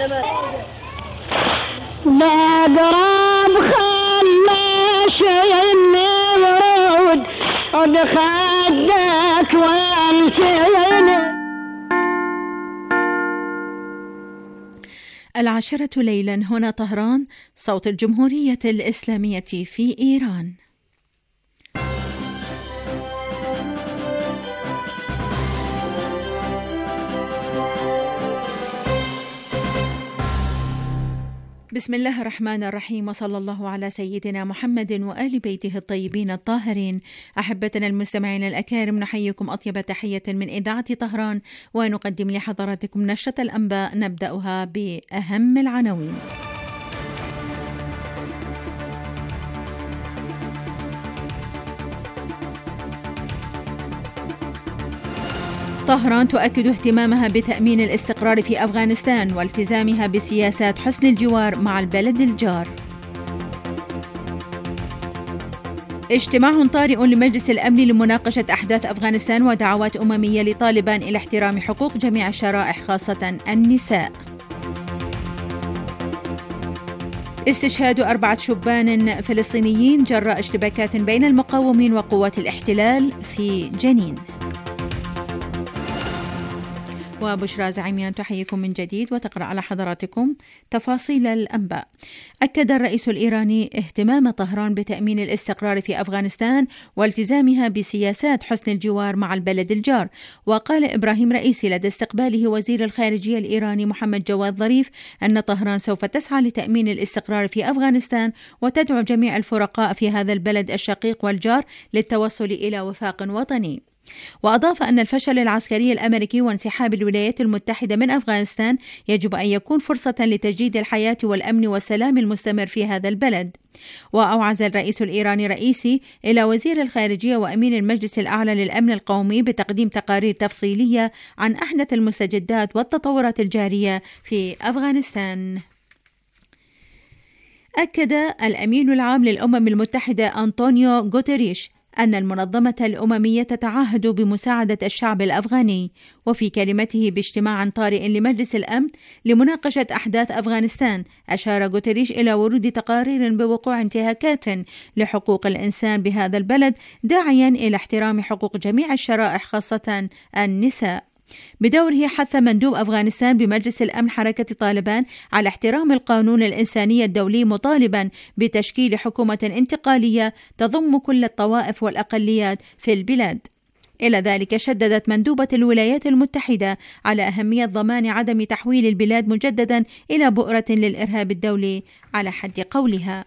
لا قراب خلاش يمرود بخدك وانسيني. 10 ليلا هنا طهران، صوت الجمهورية الإسلامية في إيران. بسم الله الرحمن الرحيم، وصلى الله على سيدنا محمد وآل بيته الطيبين الطاهرين. أحبتنا المستمعين الأكارم، نحييكم أطيب تحية من إذاعة طهران، ونقدم لحضراتكم نشرة الأنباء نبدأها بأهم العناوين. طهران تؤكد اهتمامها بتأمين الاستقرار في أفغانستان والتزامها بسياسات حسن الجوار مع البلد الجار. اجتماع طارئ لمجلس الأمن لمناقشة أحداث أفغانستان ودعوات أممية لطالبان إلى احترام حقوق جميع الشرائح خاصة النساء. استشهاد 4 شبان فلسطينيين جراء اشتباكات بين المقاومين وقوات الاحتلال في جنين. وبشرى زعيميان تحييكم من جديد وتقرأ على حضراتكم تفاصيل الأنباء. أكد الرئيس الإيراني اهتمام طهران بتأمين الاستقرار في أفغانستان والتزامها بسياسات حسن الجوار مع البلد الجار. وقال إبراهيم رئيسي لدى استقباله وزير الخارجية الإيراني محمد جواد ظريف أن طهران سوف تسعى لتأمين الاستقرار في أفغانستان وتدعو جميع الفرقاء في هذا البلد الشقيق والجار للتوصل إلى وفاق وطني. وأضاف أن الفشل العسكري الأمريكي وانسحاب الولايات المتحدة من أفغانستان يجب أن يكون فرصة لتجديد الحياة والأمن والسلام المستمر في هذا البلد. وأوعز الرئيس الإيراني رئيسي إلى وزير الخارجية وأمين المجلس الأعلى للأمن القومي بتقديم تقارير تفصيلية عن أحدث المستجدات والتطورات الجارية في أفغانستان. أكد الأمين العام للأمم المتحدة أنطونيو غوتيريش أن المنظمة الأممية تتعهد بمساعدة الشعب الأفغاني. وفي كلمته باجتماع طارئ لمجلس الأمن لمناقشة أحداث أفغانستان، أشار غوتيريش إلى ورود تقارير بوقوع انتهاكات لحقوق الإنسان بهذا البلد، داعيا إلى احترام حقوق جميع الشرائح خاصة النساء. بدوره حث مندوب أفغانستان بمجلس الأمن حركة طالبان على احترام القانون الإنساني الدولي، مطالبا بتشكيل حكومة انتقالية تضم كل الطوائف والأقليات في البلاد. إلى ذلك شددت مندوبة الولايات المتحدة على أهمية ضمان عدم تحويل البلاد مجددا إلى بؤرة للإرهاب الدولي على حد قولها.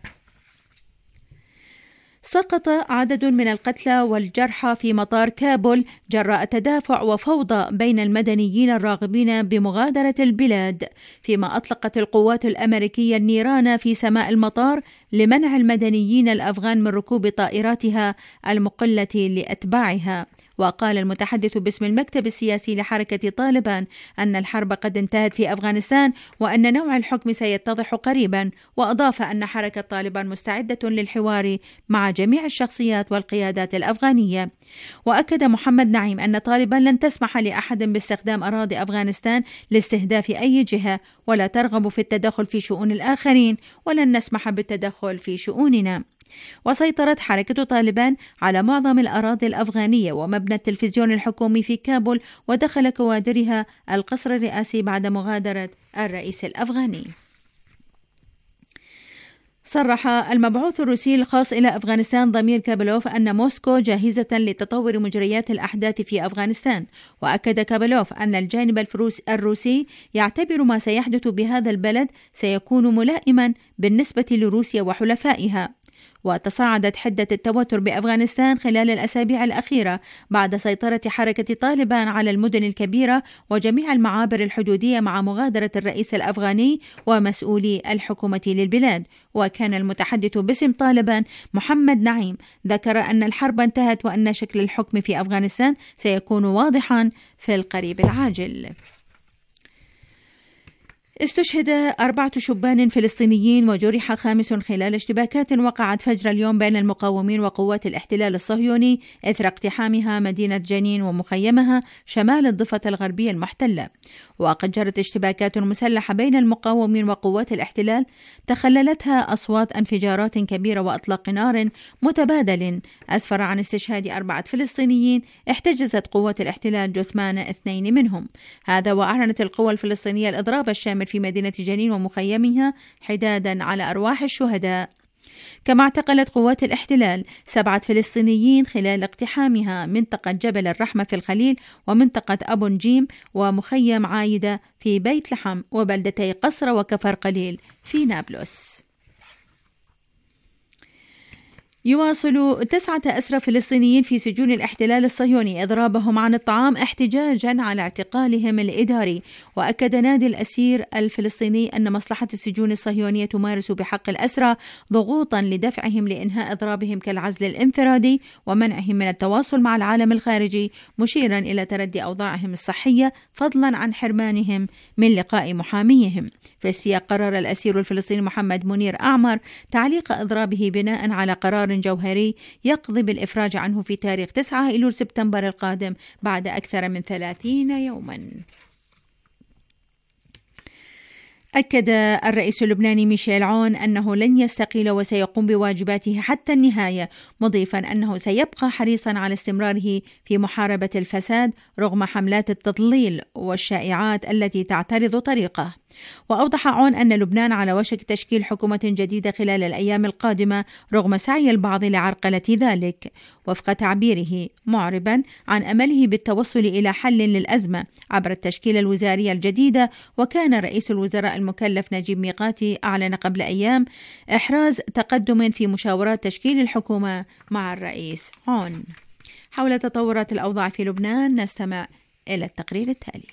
سقط عدد من القتلى والجرحى في مطار كابول جراء تدافع وفوضى بين المدنيين الراغبين بمغادرة البلاد، فيما أطلقت القوات الأمريكية النيران في سماء المطار لمنع المدنيين الأفغان من ركوب طائراتها المقلة لأتباعها. وقال المتحدث باسم المكتب السياسي لحركة طالبان أن الحرب قد انتهت في أفغانستان وأن نوع الحكم سيتضح قريبا. وأضاف أن حركة طالبان مستعدة للحوار مع جميع الشخصيات والقيادات الأفغانية. وأكد محمد نعيم أن طالبان لن تسمح لأحد باستخدام أراضي أفغانستان لاستهداف أي جهة، ولا ترغب في التدخل في شؤون الآخرين، ولن نسمح بالتدخل في شؤوننا. وسيطرت حركة طالبان على معظم الأراضي الأفغانية ومبنى التلفزيون الحكومي في كابول، ودخل كوادرها القصر الرئاسي بعد مغادرة الرئيس الأفغاني. صرح المبعوث الروسي الخاص إلى أفغانستان ضمير كابلوف أن موسكو جاهزة لتطور مجريات الأحداث في أفغانستان. وأكد كابلوف أن الجانب الروسي يعتبر ما سيحدث بهذا البلد سيكون ملائما بالنسبة لروسيا وحلفائها. وتصاعدت حدة التوتر بأفغانستان خلال الأسابيع الأخيرة بعد سيطرة حركة طالبان على المدن الكبيرة وجميع المعابر الحدودية مع مغادرة الرئيس الأفغاني ومسؤولي الحكومة للبلاد. وكان المتحدث باسم طالبان محمد نعيم ذكر أن الحرب انتهت وأن شكل الحكم في أفغانستان سيكون واضحا في القريب العاجل. استشهد 4 شبان فلسطينيين وجرح 5 خلال اشتباكات وقعت فجر اليوم بين المقاومين وقوات الاحتلال الصهيوني إثر اقتحامها مدينة جنين ومخيمها شمال الضفة الغربية المحتلة. وقد جرت اشتباكات مسلحة بين المقاومين وقوات الاحتلال تخللتها أصوات انفجارات كبيرة وإطلاق نار متبادل أسفر عن استشهاد 4 فلسطينيين احتجزت قوات الاحتلال جثمان 2 منهم. هذا وأعلنت القوى الفلسطينية الإضراب الشامل في مدينة جنين ومخيمها حدادا على أرواح الشهداء. كما اعتقلت قوات الاحتلال 7 فلسطينيين خلال اقتحامها منطقة جبل الرحمة في الخليل ومنطقة أبو نجيم ومخيم عايدة في بيت لحم وبلدتي قصر وكفر قليل في نابلس. يواصل 9 أسرى فلسطينيين في سجون الاحتلال الصهيوني إضرابهم عن الطعام احتجاجا على اعتقالهم الإداري. وأكد نادي الأسير الفلسطيني أن مصلحة السجون الصهيونية تمارس بحق الأسرى ضغوطا لدفعهم لإنهاء إضرابهم كالعزل الانفرادي ومنعهم من التواصل مع العالم الخارجي، مشيرا إلى تردي أوضاعهم الصحية فضلا عن حرمانهم من لقاء محاميهم. في السياق قرر الأسير الفلسطيني محمد منير أعمر تعليق إضرابه بناء على قرار جوهري يقضي بالإفراج عنه في تاريخ 9 أيلول سبتمبر القادم بعد أكثر من 30 يوما. أكد الرئيس اللبناني ميشيل عون أنه لن يستقيل وسيقوم بواجباته حتى النهاية، مضيفا أنه سيبقى حريصا على استمراره في محاربة الفساد رغم حملات التضليل والشائعات التي تعترض طريقه. وأوضح عون أن لبنان على وشك تشكيل حكومة جديدة خلال الأيام القادمة رغم سعي البعض لعرقلة ذلك، وفق تعبيره معربا عن أمله بالتوصل إلى حل للأزمة عبر التشكيلة الوزارية الجديدة. وكان رئيس الوزراء المكلف نجيب ميقاتي أعلن قبل أيام إحراز تقدم في مشاورات تشكيل الحكومة مع الرئيس عون. حول تطورات الأوضاع في لبنان نستمع إلى التقرير التالي.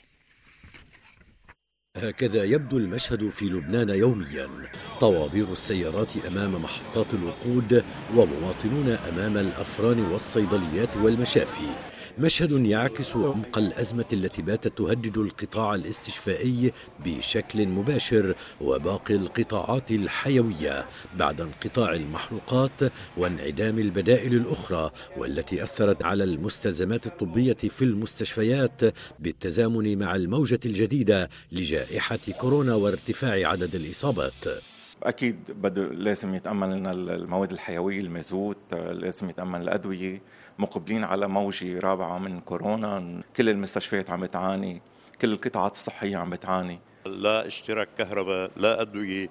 هكذا يبدو المشهد في لبنان يوميا، طوابير السيارات أمام محطات الوقود ومواطنون أمام الأفران والصيدليات والمشافي، مشهد يعكس عمق الأزمة التي باتت تهدد القطاع الاستشفائي بشكل مباشر وباقي القطاعات الحيوية بعد انقطاع المحروقات وانعدام البدائل الأخرى، والتي أثرت على المستلزمات الطبية في المستشفيات بالتزامن مع الموجة الجديدة لجائحة كورونا وارتفاع عدد الإصابات. أكيد لازم يتأمن لنا المواد الحيوية، المازوت، لازم يتأمن الأدوية. مقبلين على موجة رابعة من كورونا، كل المستشفيات عم بتعاني، كل القطاعات الصحية عم بتعاني. لا اشتراك كهرباء، لا أدوية.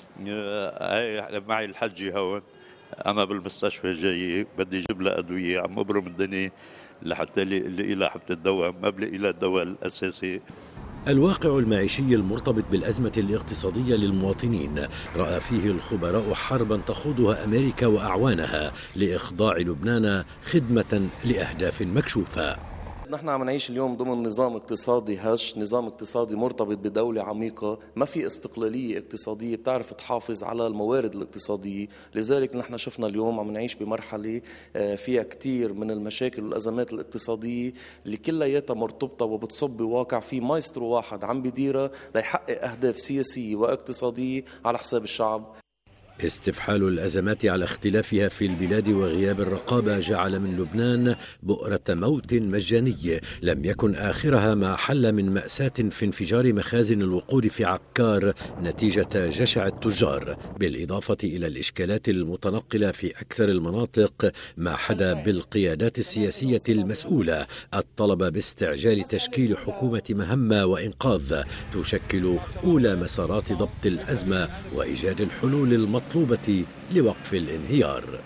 معي الحجي هون، أنا بالمستشفى جاي بدي أجيب له أدوية، عم أبرم الدنيا لحتى إلى حتى الدواء ما بلاقي إلى الدواء الأساسي. الواقع المعيشي المرتبط بالأزمة الاقتصادية للمواطنين رأى فيه الخبراء حربا تخوضها أمريكا وأعوانها لإخضاع لبنان خدمة لأهداف مكشوفة. نحن عم نعيش اليوم ضمن نظام اقتصادي هش، نظام اقتصادي مرتبط بدولة عميقة، ما في استقلالية اقتصادية بتعرف تحافظ على الموارد الاقتصادية. لذلك نحن شفنا اليوم عم نعيش بمرحلة فيها كتير من المشاكل والأزمات الاقتصادية اللي كلياتها مرتبطة وبتصب بواقع في مايسترو واحد عم بيديرها ليحقق أهداف سياسية واقتصادية على حساب الشعب. استفحال الأزمات على اختلافها في البلاد وغياب الرقابة جعل من لبنان بؤرة موت مجاني لم يكن آخرها ما حل من مأساة في انفجار مخازن الوقود في عكار نتيجة جشع التجار، بالإضافة إلى الإشكالات المتنقلة في أكثر المناطق، ما حدا بالقيادات السياسية المسؤولة الطلب باستعجال تشكيل حكومة مهمة وإنقاذ تشكل أولى مسارات ضبط الأزمة وإيجاد الحلول المطلوبة لوقف الانهيار.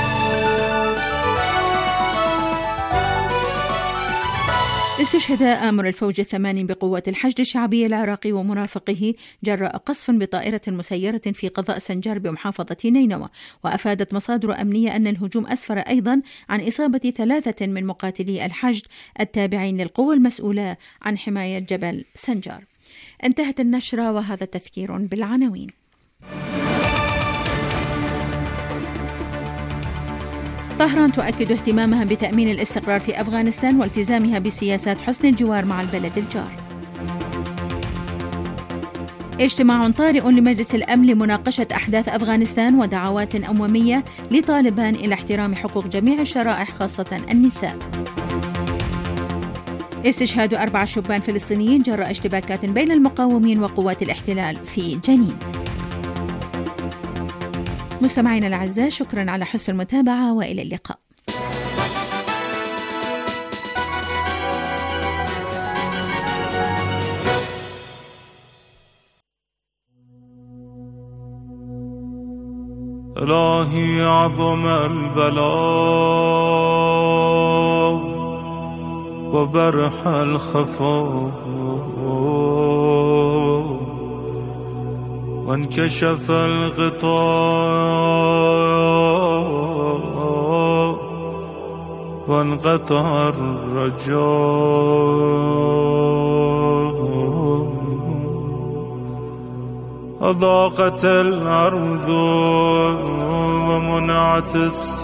استشهد آمر الفوج الثمانين بقوات الحشد الشعبي العراقي ومرافقه جراء قصف بطائرة مسيرة في قضاء سنجار بمحافظة نينوى. وأفادت مصادر أمنية أن الهجوم أسفر أيضا عن إصابة 3 من مقاتلي الحشد التابعين للقوى المسؤولة عن حماية جبل سنجار. انتهت النشرة وهذا تذكير بالعناوين. طهران تؤكد اهتمامها بتأمين الاستقرار في أفغانستان والتزامها بسياسات حسن الجوار مع البلد الجار. اجتماع طارئ لمجلس الأمن لمناقشة أحداث أفغانستان ودعوات أممية لطالبان إلى احترام حقوق جميع الشرائح خاصة النساء. استشهاد 4 شبان فلسطينيين جراء اشتباكات بين المقاومين وقوات الاحتلال في جنين. مستمعينا الأعزاء، شكرا على حسن المتابعة وإلى اللقاء. إلهي عظم البلاء وبرح الخفاء وانكشف الغطاء وانقطع الرجاء أضاقت الأرض ومنعت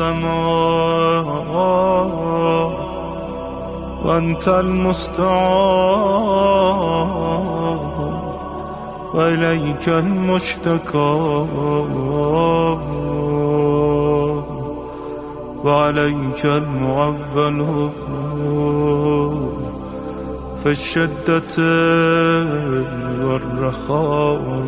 السماء وأنت المستعان وإليك المشتكى وعليك المعول في الشدة والرخاء.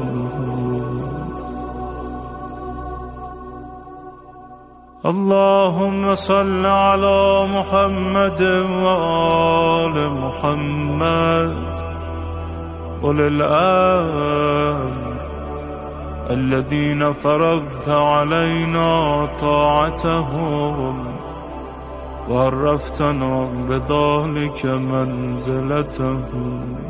اللهم صل على محمد وآل محمد أولي الأمر الذين فرضت علينا طاعتهم وعرفتنا بذلك منزلتهم،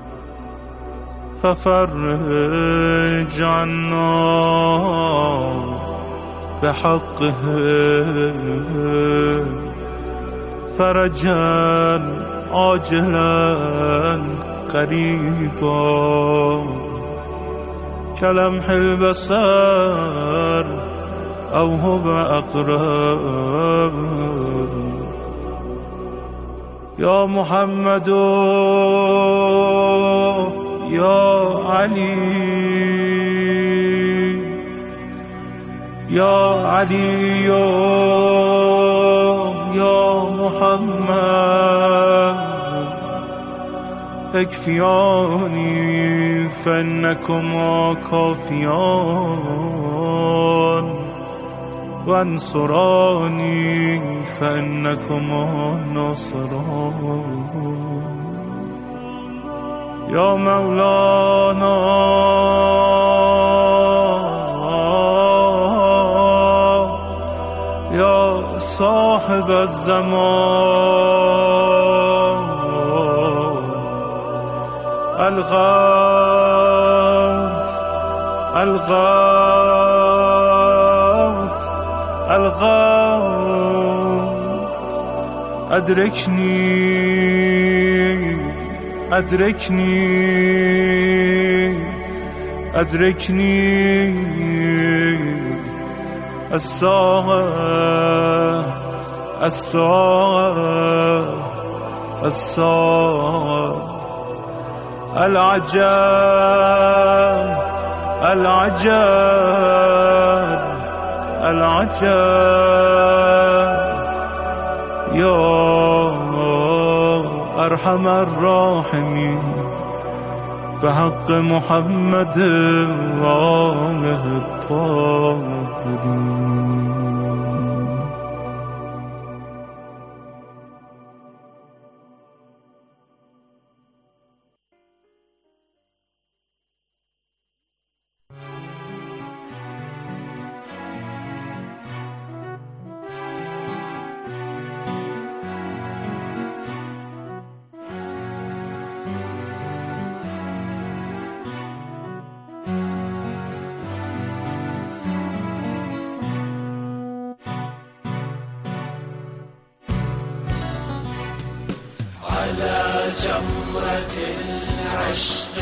ففرج عنا بحقه فرجا عاجلا قريبا كلمح البصر أو هو أقرب. يا محمد يا علي يا علي يا محمد اكفياني فإنكما كافيان وانصراني فإنكما ناصران. يا مولانا يا صاحب الزمان الغوث الغوث الغوث أدركني أدركني أدركني الساعة الساعة الساعة العجاب العجاب العجاب. يا أرحم الراحمين بحق محمد وآله الطاهرين. على جمرة العشق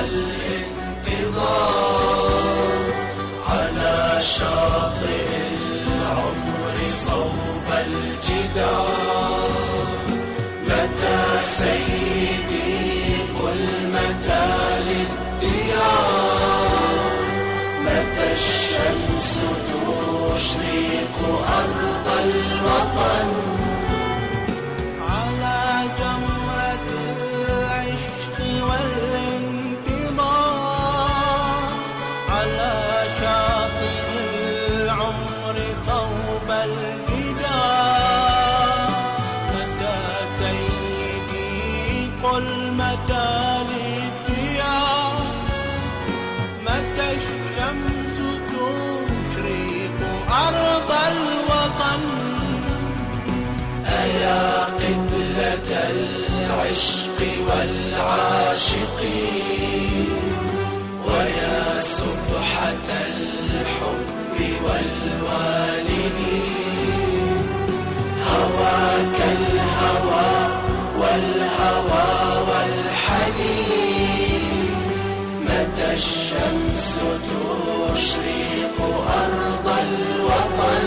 والانتظار على شاطئ العمر صوب الجدار. متى سيدي قل متى للديار على شاطئ العمر صوب الجدار. متى سيدي قل متى للديار، متى الشمس تشرق أرض الوطن. أيا قبلة العشق والعاشقين، ويا سبحة الحب والوالدين. هواك الهوى والهوى والحنين، متى الشمس تشرق أرض الوطن.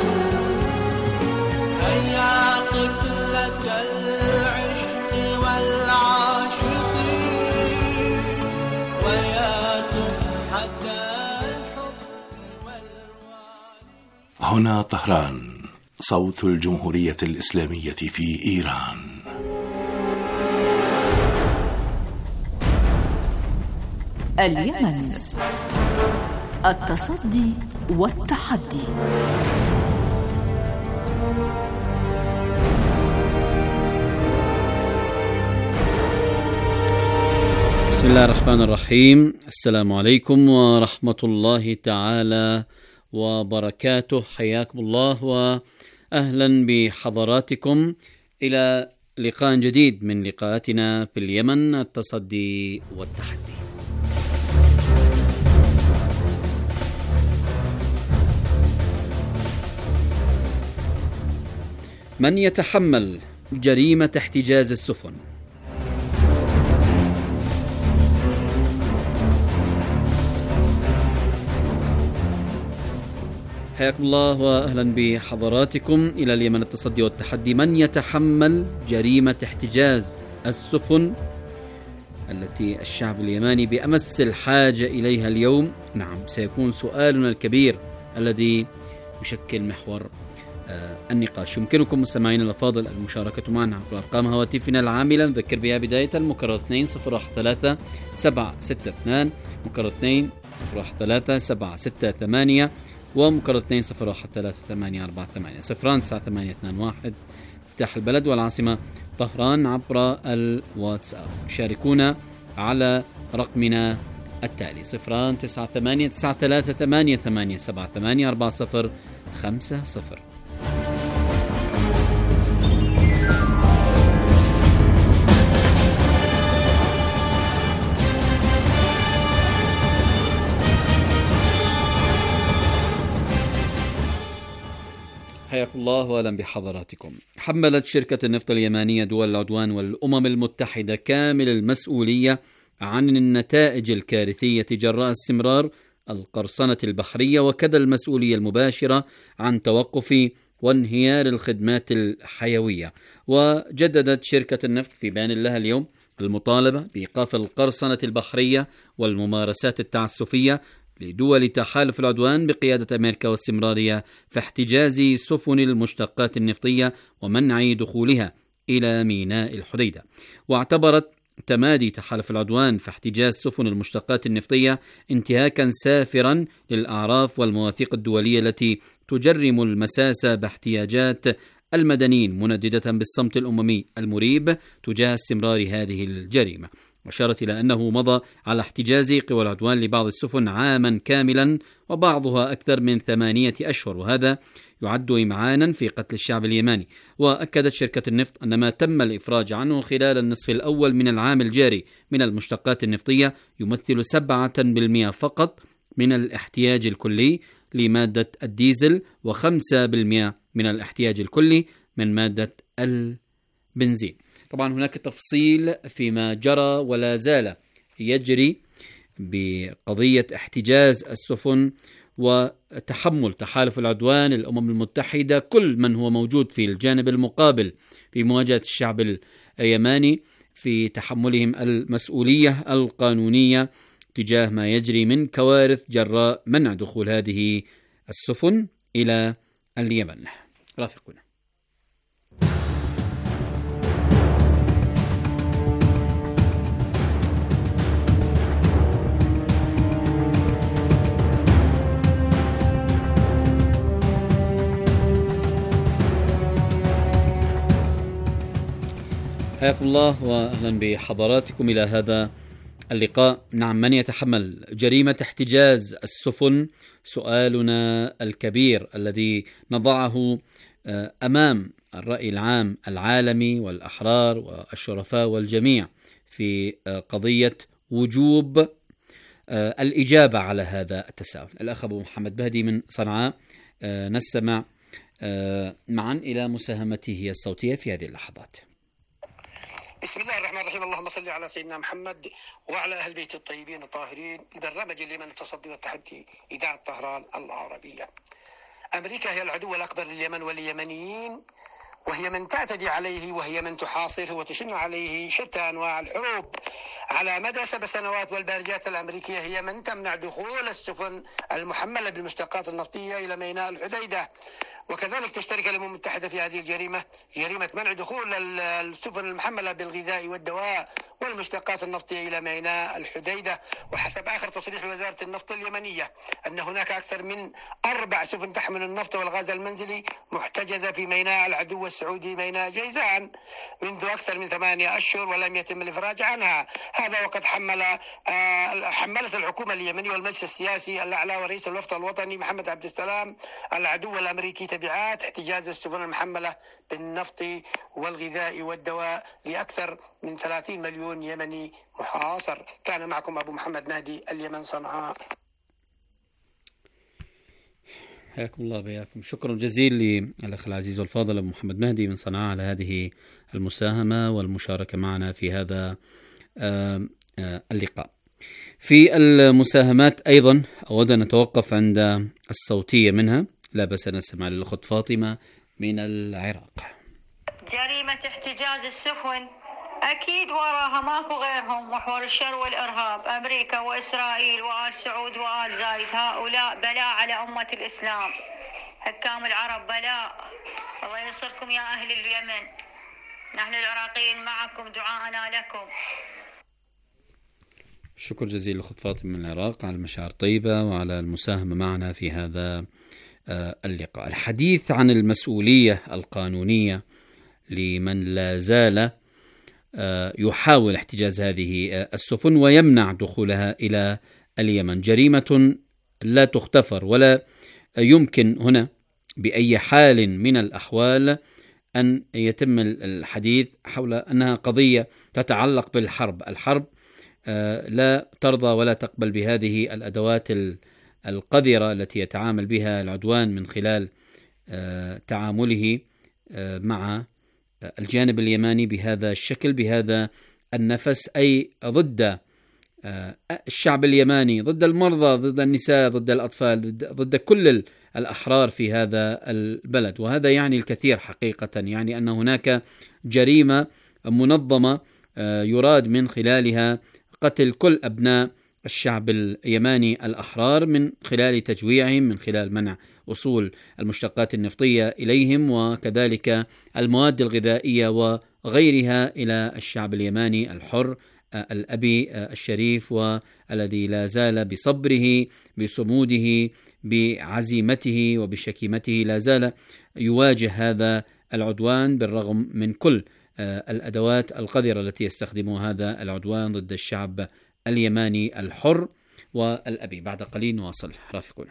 هيا قبلة العشق والعاشقين، ويا سبحة الحب والوالدين. هنا طهران، صوت الجمهورية الإسلامية في إيران. اليمن، التصدي والتحدي. بسم الله الرحمن الرحيم. السلام عليكم ورحمة الله تعالى وبركاته. حياكم الله وأهلا بحضراتكم إلى لقاء جديد من لقاءاتنا في اليمن، التصدي والتحدي. من يتحمل جريمة احتجاز السفن؟ حياكم الله وأهلا بحضراتكم إلى اليمن، التصدي والتحدي. من يتحمل جريمة احتجاز السفن التي الشعب اليماني بأمس الحاجة إليها اليوم؟ نعم، سيكون سؤالنا الكبير الذي يشكل محور النقاش. يمكنكم مستمعينا الأفاضل المشاركة معنا عبر أرقام هواتفنا العاملة. نذكر بها بداية المكرر 2-0-1-3-7-6-2، مكرر 2-0-1-3-7-6-8، ومكرر 2-0-1-3-8-4-8. 0-9-8-2-1 مفتاح البلد والعاصمة طهران عبر الواتساب. شاركونا على رقمنا التالي 0-9-8-9-3-8-8-7-8-4-0-5-0. حياكم الله واهلا بحضراتكم. حملت شركة النفط اليمانية دول العدوان والأمم المتحدة كامل المسؤولية عن النتائج الكارثية جراء استمرار القرصنة البحرية، وكذا المسؤولية المباشرة عن توقف وانهيار الخدمات الحيوية. وجددت شركة النفط في بيان لها اليوم المطالبة بإيقاف القرصنة البحرية والممارسات التعسفية لدول تحالف العدوان بقيادة أمريكا واستمرارها في احتجاز سفن المشتقات النفطية ومنع دخولها إلى ميناء الحديدة. واعتبرت تمادي تحالف العدوان في احتجاز سفن المشتقات النفطية انتهاكا سافرا للأعراف والمواثيق الدولية التي تجرم المساس باحتياجات المدنيين، منددة بالصمت الأممي المريب تجاه استمرار هذه الجريمة. وأشارت إلى أنه مضى على احتجاز قوى العدوان لبعض السفن عاما كاملا وبعضها أكثر من 8 أشهر، وهذا يعد إمعانا في قتل الشعب اليماني. وأكدت شركة النفط أن ما تم الإفراج عنه خلال النصف الأول من العام الجاري من المشتقات النفطية يمثل 7% فقط من الاحتياج الكلي لمادة الديزل، و5% من الاحتياج الكلي من مادة البنزين. طبعا هناك تفصيل فيما جرى ولا زال يجري بقضية احتجاز السفن وتحمل تحالف العدوان، الأمم المتحدة، كل من هو موجود في الجانب المقابل في مواجهة الشعب اليماني في تحملهم المسؤولية القانونية تجاه ما يجري من كوارث جراء منع دخول هذه السفن إلى اليمن. رافقونا. حياكم الله وأهلا بحضراتكم إلى هذا اللقاء. نعم، من يتحمل جريمة احتجاز السفن؟ سؤالنا الكبير الذي نضعه أمام الرأي العام العالمي والأحرار والشرفاء والجميع في قضية وجوب الإجابة على هذا التساؤل. الأخ أبو محمد مهدي من صنعاء، نستمع معا إلى مساهمته الصوتية في هذه اللحظات. بسم الله الرحمن الرحيم. اللهم صل على سيدنا محمد وعلى أهل بيت الطيبين الطاهرين. البرنامج اللي من التصدي والتحدي، إذاعة طهران العربية. أمريكا هي العدو الأكبر لليمن واليمنيين، وهي من تعتدي عليه، وهي من تحاصره وتشن عليه شتى أنواع الحروب على مدى 7 سنوات. والبارجات الأمريكية هي من تمنع دخول السفن المحملة بالمشتقات النفطية إلى ميناء الحديدة. وكذلك تشترك الأمم المتحدة في هذه الجريمة، جريمة منع دخول السفن المحملة بالغذاء والدواء والمشتقات النفطية إلى ميناء الحديدة. وحسب آخر تصريح وزارة النفط اليمنية أن هناك أكثر من 4 سفن تحمل النفط والغاز المنزلي محتجزة في ميناء العدو السعودي ميناء جيزان منذ أكثر من 8 أشهر ولم يتم الإفراج عنها. هذا وقد حملت الحكومة اليمنية والمجلس السياسي الأعلى ورئيس الوفد الوطني محمد عبد السلام العدو الأمريكي تبعات احتجاز السفن المحملة بالنفط والغذاء والدواء لأكثر من 30 مليون يمني محاصر. كان معكم أبو محمد مهدي، اليمن، صنعاء. حياكم الله بياكم. شكرا جزيلا للأخ العزيز والفاضل أبو محمد مهدي من صنعاء على هذه المساهمة والمشاركة معنا في هذا اللقاء. في المساهمات أيضا أود أن نتوقف عند الصوتية منها. لا بس نسمع للأخت فاطمة من العراق. جريمة احتجاز السفن أكيد وراها ماكو غيرهم، محور الشر والإرهاب، أمريكا وإسرائيل وآل سعود وآل زايد. هؤلاء بلاء على أمة الإسلام، حكام العرب بلاء. الله ينصركم يا أهل اليمن، نحن العراقيين معكم، دعاءنا لكم. شكر جزيل لأخت فاطمة من العراق على المشاعر الطيبة وعلى المساهمة معنا في هذا اللقاء. الحديث عن المسؤولية القانونية لمن لا زال يحاول احتجاز هذه السفن ويمنع دخولها إلى اليمن. جريمة لا تغتفر، ولا يمكن هنا بأي حال من الأحوال أن يتم الحديث حول أنها قضية تتعلق بالحرب. الحرب لا ترضى ولا تقبل بهذه الأدوات القذرة التي يتعامل بها العدوان من خلال تعامله مع الجانب اليماني بهذا الشكل، بهذا النفس، أي ضد الشعب اليماني، ضد المرضى، ضد النساء، ضد الأطفال، ضد كل الأحرار في هذا البلد. وهذا يعني الكثير حقيقة، يعني أن هناك جريمة منظمة يراد من خلالها قتل كل أبناء الشعب اليماني الأحرار من خلال تجويعهم، من خلال منع وصول المشتقات النفطية إليهم، وكذلك المواد الغذائية وغيرها إلى الشعب اليماني الحر الأبي الشريف، والذي لا زال بصبره، بصموده، بعزيمته وبشكيمته لا زال يواجه هذا العدوان بالرغم من كل الأدوات القذرة التي يستخدمها هذا العدوان ضد الشعب اليماني الحر والأبي. بعد قليل نواصل، رافقونا.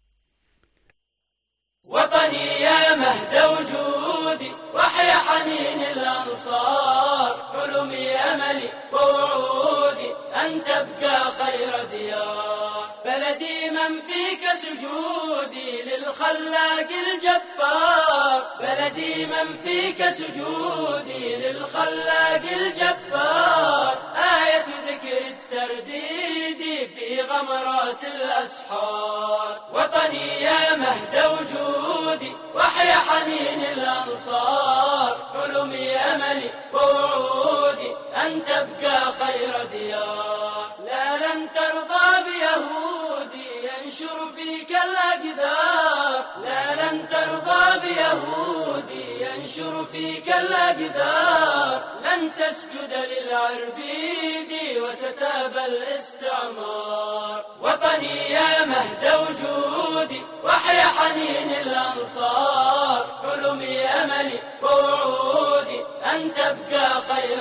وطني يا مهد وجودي، وحيا حنين الأنصار، حلمي أملي ووعودي أن تبقى خير ديار. بلدي من فيك سجودي للخلاق الجبار، بلدي من فيك سجودي للخلاق الجبار. آية ذكر الترديد في غمرات الأسحار. وطني يا مهد وجودي، وحيا حنين الأنصار، حلمي أملي ووعودي أن تبقى خير ديار. لا لن ترضى بيهودي ينشر فيك الأقدار، لا لن ترضى بيهودي ينشر فيك الأقدار. لن تسجد للعربيد وستابى الاستعمار. وطني يا مهد وجودي، وحيا حنين الأنصار، حلمي أملي ووعودي أن تبقى خير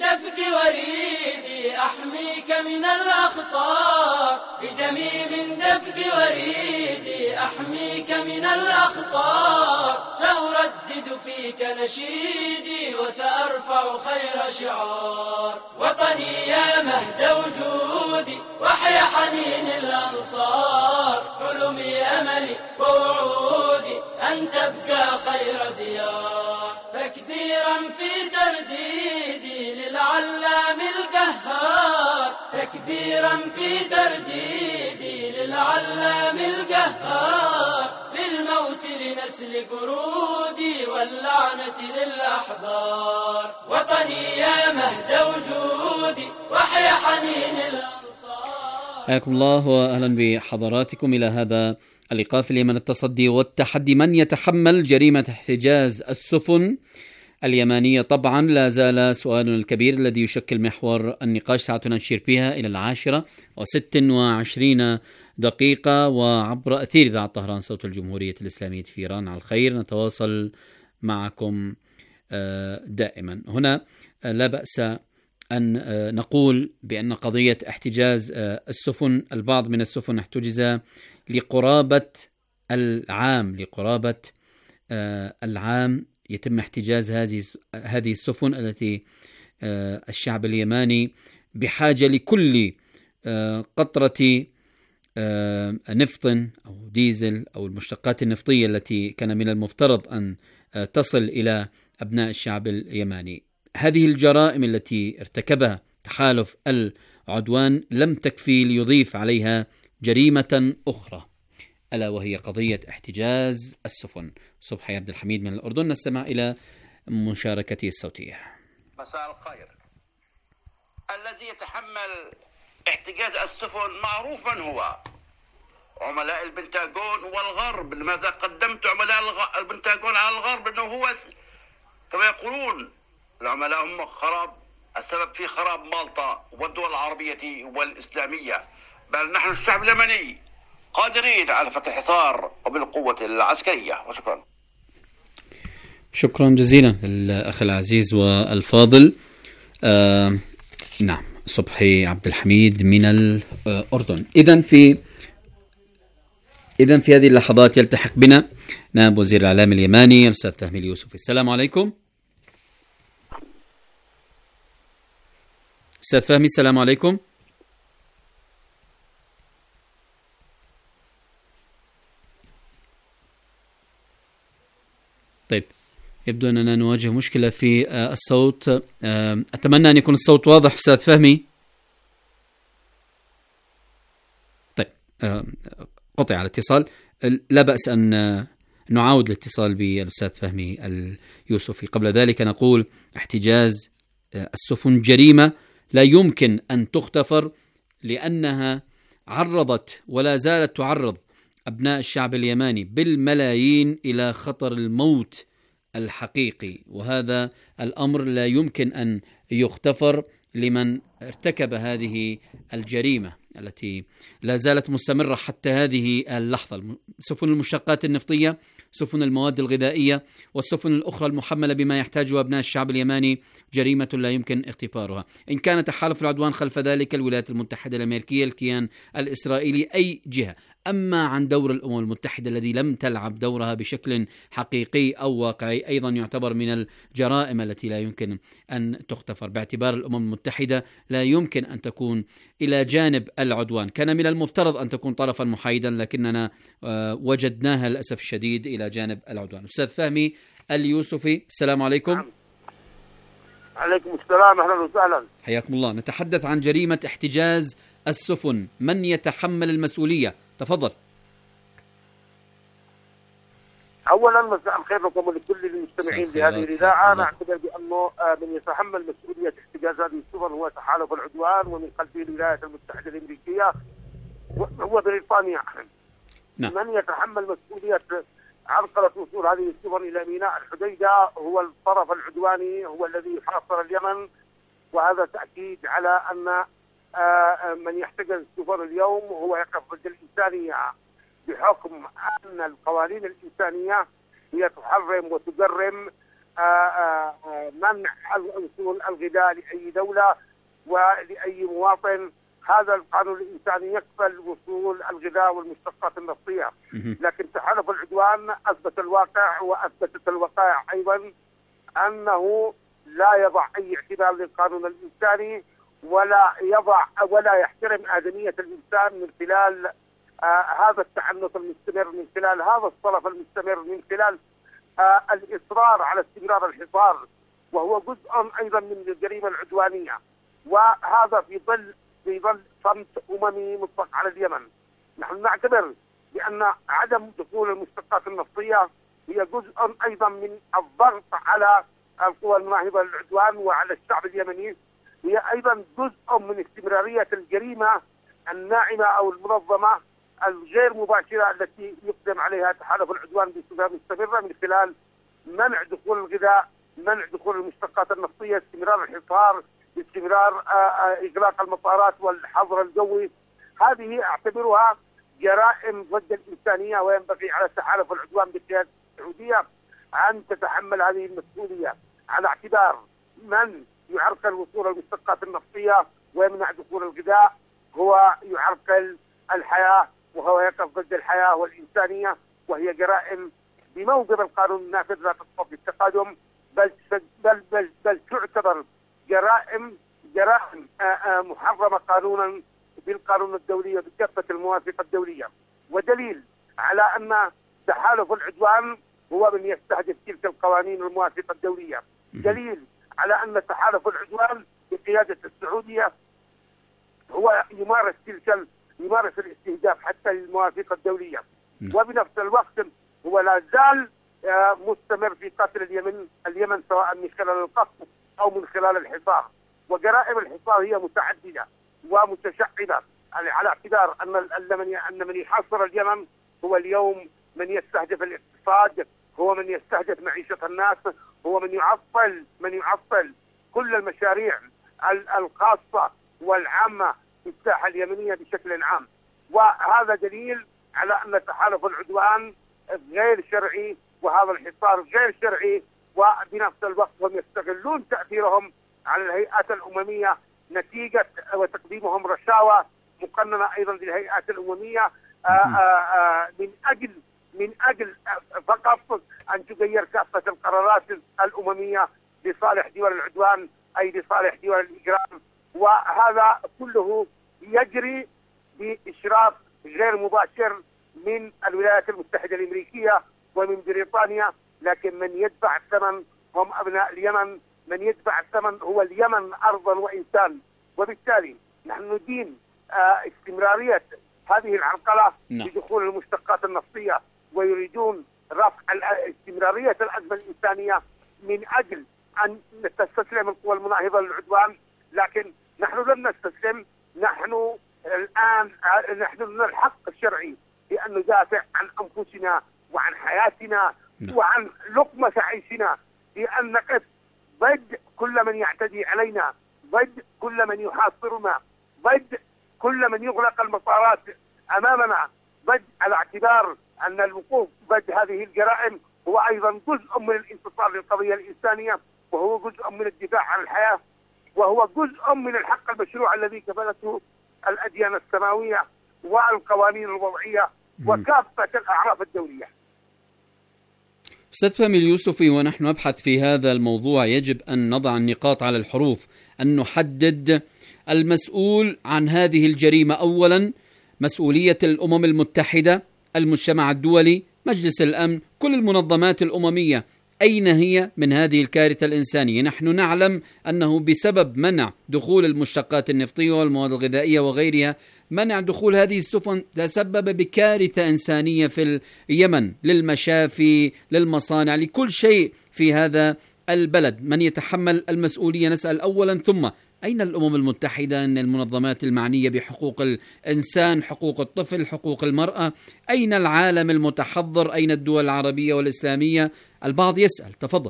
دفق وريدي أحميك من الأخطار، بدمي من دفق وريدي أحميك من الأخطار، سأردد فيك نشيدي وسأرفع خير شعار. وطني يا مهد وجودي وحيا حنين الأنصار، حلمي أملي ووعودي أن تبقى خير ديار. تكبيرا في ترديدي للعلام القهار، تكبيرا في ترديدي للعلام القهار، بالموت لنسل قرودي واللعنة للأحبار. وطني يا مهد وجودي وحيا حنين الأنصار. حياكم الله وأهلا بحضراتكم إلى هذا اللقاء في اليمن التصدي والتحدي. من يتحمل جريمة احتجاز السفن اليمانية؟ طبعا لا زال سؤالنا الكبير الذي يشكل محور النقاش. ساعتنا نشير فيها إلى 10:26 وعبر أثير إذاعة طهران صوت الجمهورية الإسلامية في إيران. على الخير نتواصل معكم دائما. هنا لا بأس أن نقول بأن قضية احتجاز السفن، البعض من السفن احتجز لقرابة العام يتم احتجاز هذه السفن التي الشعب اليماني بحاجة لكل قطرة نفط أو ديزل أو المشتقات النفطية التي كان من المفترض أن تصل إلى أبناء الشعب اليماني. هذه الجرائم التي ارتكبها تحالف العدوان لم تكفي ليضيف عليها جريمة أخرى، ألا وهي قضية احتجاز السفن. صبحي عبد الحميد من الأردن، نستمع إلى مشاركته الصوتية. مساء الخير. الذي يتحمل احتجاز السفن معروف من هو، عملاء البنتاغون والغرب. لماذا قدمت عملاء البنتاغون على الغرب؟ انه هو كما يقولون العملاء هم السبب في خراب مالطا والدول العربية والإسلامية، بل نحن الشعب اليمني قادرين على فتح الحصار وبالقوة العسكرية. وشكرا. شكرا جزيلا للأخ العزيز والفاضل. نعم، صبحي عبد الحميد من الأردن. إذن في هذه اللحظات يلتحق بنا نائب وزير الإعلام اليماني الأستاذ فهمي اليوسفي. السلام عليكم أستاذ فهمي. السلام عليكم. طيب، يبدو أننا نواجه مشكلة في الصوت. أتمنى أن يكون الصوت واضح أستاذ فهمي. طيب، قطع الاتصال. لا بأس أن نعاود الاتصال بالأستاذ فهمي اليوسفي. قبل ذلك نقول احتجاز السفن جريمة لا يمكن أن تغتفر، لأنها عرضت ولا زالت تعرض أبناء الشعب اليماني بالملايين إلى خطر الموت الحقيقي، وهذا الأمر لا يمكن أن يغتفر لمن ارتكب هذه الجريمة التي لا زالت مستمرة حتى هذه اللحظة. سفن المشتقات النفطية، سفن المواد الغذائية، والسفن الأخرى المحملة بما يحتاجه أبناء الشعب اليماني جريمة لا يمكن اغتفارها. إن كان تحالف العدوان خلف ذلك الولايات المتحدة الأمريكية، الكيان الإسرائيلي، أي جهة. أما عن دور الأمم المتحدة الذي لم تلعب دورها بشكل حقيقي أو واقعي، أيضا يعتبر من الجرائم التي لا يمكن أن تغتفر، باعتبار الأمم المتحدة لا يمكن أن تكون إلى جانب العدوان. كان من المفترض أن تكون طرفا محايدا، لكننا وجدناها للأسف الشديد إلى جانب العدوان. أستاذ فهمي اليوسفي، السلام عليكم. عليكم السلام، أهلا وسهلا. حياكم الله. نتحدث عن جريمة احتجاز السفن، من يتحمل المسؤولية؟ تفضل. اولا مساء الخير لكم ولكل المستمعين لهذه الاذاعه. انا اعتبر بانه من يتحمل مسؤوليه احتجاز هذه السفن هو تحالف العدوان، ومن خلفه الولايات المتحده الامريكيه هو بريطانيا. نعم. من يتحمل مسؤوليه عرقله وصول هذه السفن الى ميناء الحديده هو الطرف العدواني، هو الذي يحاصر اليمن، وهذا تاكيد على ان من يحتجز السفن اليوم هو يقف ضد الإنسانية، بحكم أن القوانين الإنسانية هي تحرم وتجرم منع وصول الغذاء لأي دولة ولأي مواطن. هذا القانون الإنساني يقبل وصول الغذاء والمشتقات النفطية، لكن تحالف العدوان أثبت الواقع وأثبتت الوقائع أيضا أنه لا يضع أي اعتبار للقانون الإنساني ولا يحترم آدمية الإنسان من خلال هذا التعنت المستمر، من خلال هذا الصلف المستمر، من خلال الإصرار على استمرار الحصار، وهو جزء أيضا من الجريمة العدوانية. وهذا في ظل صمت أممي مطلق على اليمن. نحن نعتبر بأن عدم دخول المشتقات النفطية هي جزء أيضا من الضغط على القوى المناهضة للعدوان وعلى الشعب اليمني، هي أيضا جزء من استمرارية الجريمة الناعمة أو المنظمة الغير مباشرة التي يقدم عليها تحالف العدوان بصفة مستمرة من خلال منع دخول الغذاء، منع دخول المشتقات النفطية، استمرار الحصار، استمرار إغلاق المطارات والحظر الجوي. هذه أعتبرها جرائم ضد الإنسانية، وينبغي على تحالف العدوان بقيادة السعودية أن تتحمل هذه المسؤولية، على اعتبار من يعرقل وصول المشتقات النفطية ويمنع دخول الغذاء هو يعرقل الحياة، وهو يقف ضد الحياة والإنسانية، وهي جرائم بموجب القانون النافذ لا تقف بالتقادم، بل تعتبر جرائم محرمة قانونا بالقانون الدولي وبكافة المواثيق الدولية. ودليل على أن تحالف العدوان هو من يستهدف تلك القوانين والمواثيق الدولية، دليل على أن تحالف العدوان بقيادة السعودية هو يمارس الاستهداف حتى للمواثيق الدولية، وبنفس الوقت هو لا زال مستمر في قتل اليمن سواء من خلال القصف أو من خلال الحصار. وجرائم الحصار هي متعددة ومتشعبة، على اعتبار أن من يحاصر اليمن هو اليوم من يستهدف الاقتصاد، هو من يستهدف معيشة الناس، هو من يعطل كل المشاريع الخاصة والعامة في الساحة اليمنية بشكل عام. وهذا دليل على أن تحالف العدوان غير شرعي وهذا الحصار غير شرعي، وبنفس الوقت هم يستغلون تأثيرهم على الهيئات الأممية نتيجة وتقديمهم رشاوى مقننة أيضا للهيئات الأممية من أجل فقط أن تغير كافة القرارات الأممية لصالح دول العدوان، أي لصالح دول الإجرام. وهذا كله يجري بإشراف غير مباشر من الولايات المتحدة الأمريكية ومن بريطانيا، لكن من يدفع الثمن هم أبناء اليمن، من يدفع الثمن هو اليمن أرضا وإنسان. وبالتالي نحن ندين استمرارية هذه العرقلة بدخول المشتقات النفطية، ويريدون رفع استمرارية الأزمة الإنسانية من أجل أن تستسلم القوى المناهضة للعدوان. لكن نحن لن نستسلم، نحن الآن لنا الحق الشرعي بأن ندافع عن أنفسنا وعن حياتنا وعن لقمة عيشنا، بأن نقف ضد كل من يعتدي علينا، ضد كل من يحاصرنا، ضد كل من يغلق المطارات أمامنا، ضد على اعتبار أن الوقوف ضد هذه الجرائم هو أيضا جزء من الانتصار للقضية الإنسانية، وهو جزء من الدفاع عن الحياة، وهو جزء من الحق المشروع الذي كفلته الأديان السماوية والقوانين الوضعية وكافة الأعراف الدولية. أستاذ فهمي اليوسفي، ونحن نبحث في هذا الموضوع يجب أن نضع النقاط على الحروف، أن نحدد المسؤول عن هذه الجريمة. أولا مسؤولية الأمم المتحدة، المجتمع الدولي، مجلس الأمن، كل المنظمات الأممية. أين هي من هذه الكارثة الإنسانية؟ نحن نعلم أنه بسبب منع دخول المشتقات النفطية والمواد الغذائية وغيرها، منع دخول هذه السفن تسبب بكارثة إنسانية في اليمن، للمشافي، للمصانع، لكل شيء في هذا البلد. من يتحمل المسؤولية نسأل أولا، ثم أين الأمم المتحدة، أن المنظمات المعنية بحقوق الإنسان، حقوق الطفل، حقوق المرأة؟ أين العالم المتحضر؟ أين الدول العربية والإسلامية؟ البعض يسأل، تفضل.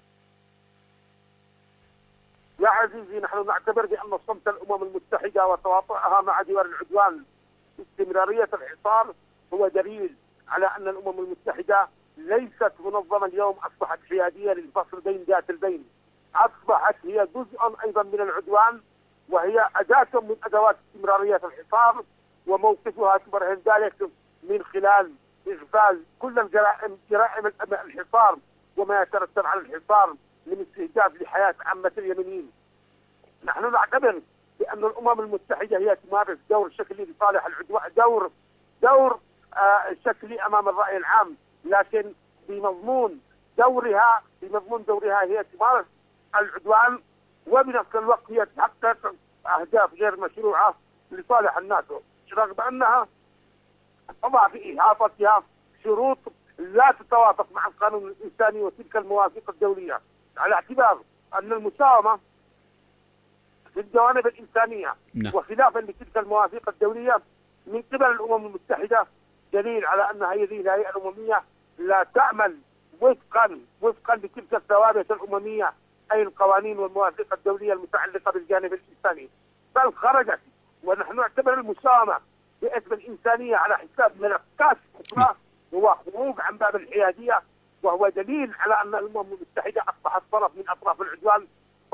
يا عزيزي، نحن نعتبر بأن صمت الأمم المتحدة وتواطؤها مع دول العدوان استمرارية الحصار هو دليل على أن الأمم المتحدة ليست منظمة اليوم، أصبحت حيادية للفصل بين ذات البين، أصبحت هي جزء أيضا من العدوان، وهي أداة من أدوات استمرارية الحصار، وموقفها تبرهن ذلك من خلال إغفال كل جرائم الحصار وما يترتب على الحصار من استهداف لحياة عامة اليمنيين. نحن نعتبر بأن الأمم المتحدة هي تمارس دور شكلي لصالح العدوان، دور شكلي أمام الرأي العام، لكن بمضمون دورها هي تمارس العدوان، وبنفس الوقت هي تحقق أهداف غير مشروعة لصالح الناتو، رغم أنها تضع في إحاطتها شروط لا تتوافق مع القانون الإنساني وتلك المواثيق الدولية، على اعتبار أن المساومة في الجوانب الإنسانية وخلافا لتلك المواثيق الدولية من قبل الأمم المتحدة دليل على أن هذه الهيئة الأممية لا تعمل وفقا لتلك الثوابت الأممية، أي القوانين والمواثيق الدولية المتعلقة بالجانب الإنساني، بل خرجت. ونحن نعتبر المساومة باسم الإنسانية على حساب ملفات أخرى هو خروج عن باب الحيادية، وهو دليل على أن الأمم المتحدة أصبحت طرف من أطراف العدوان.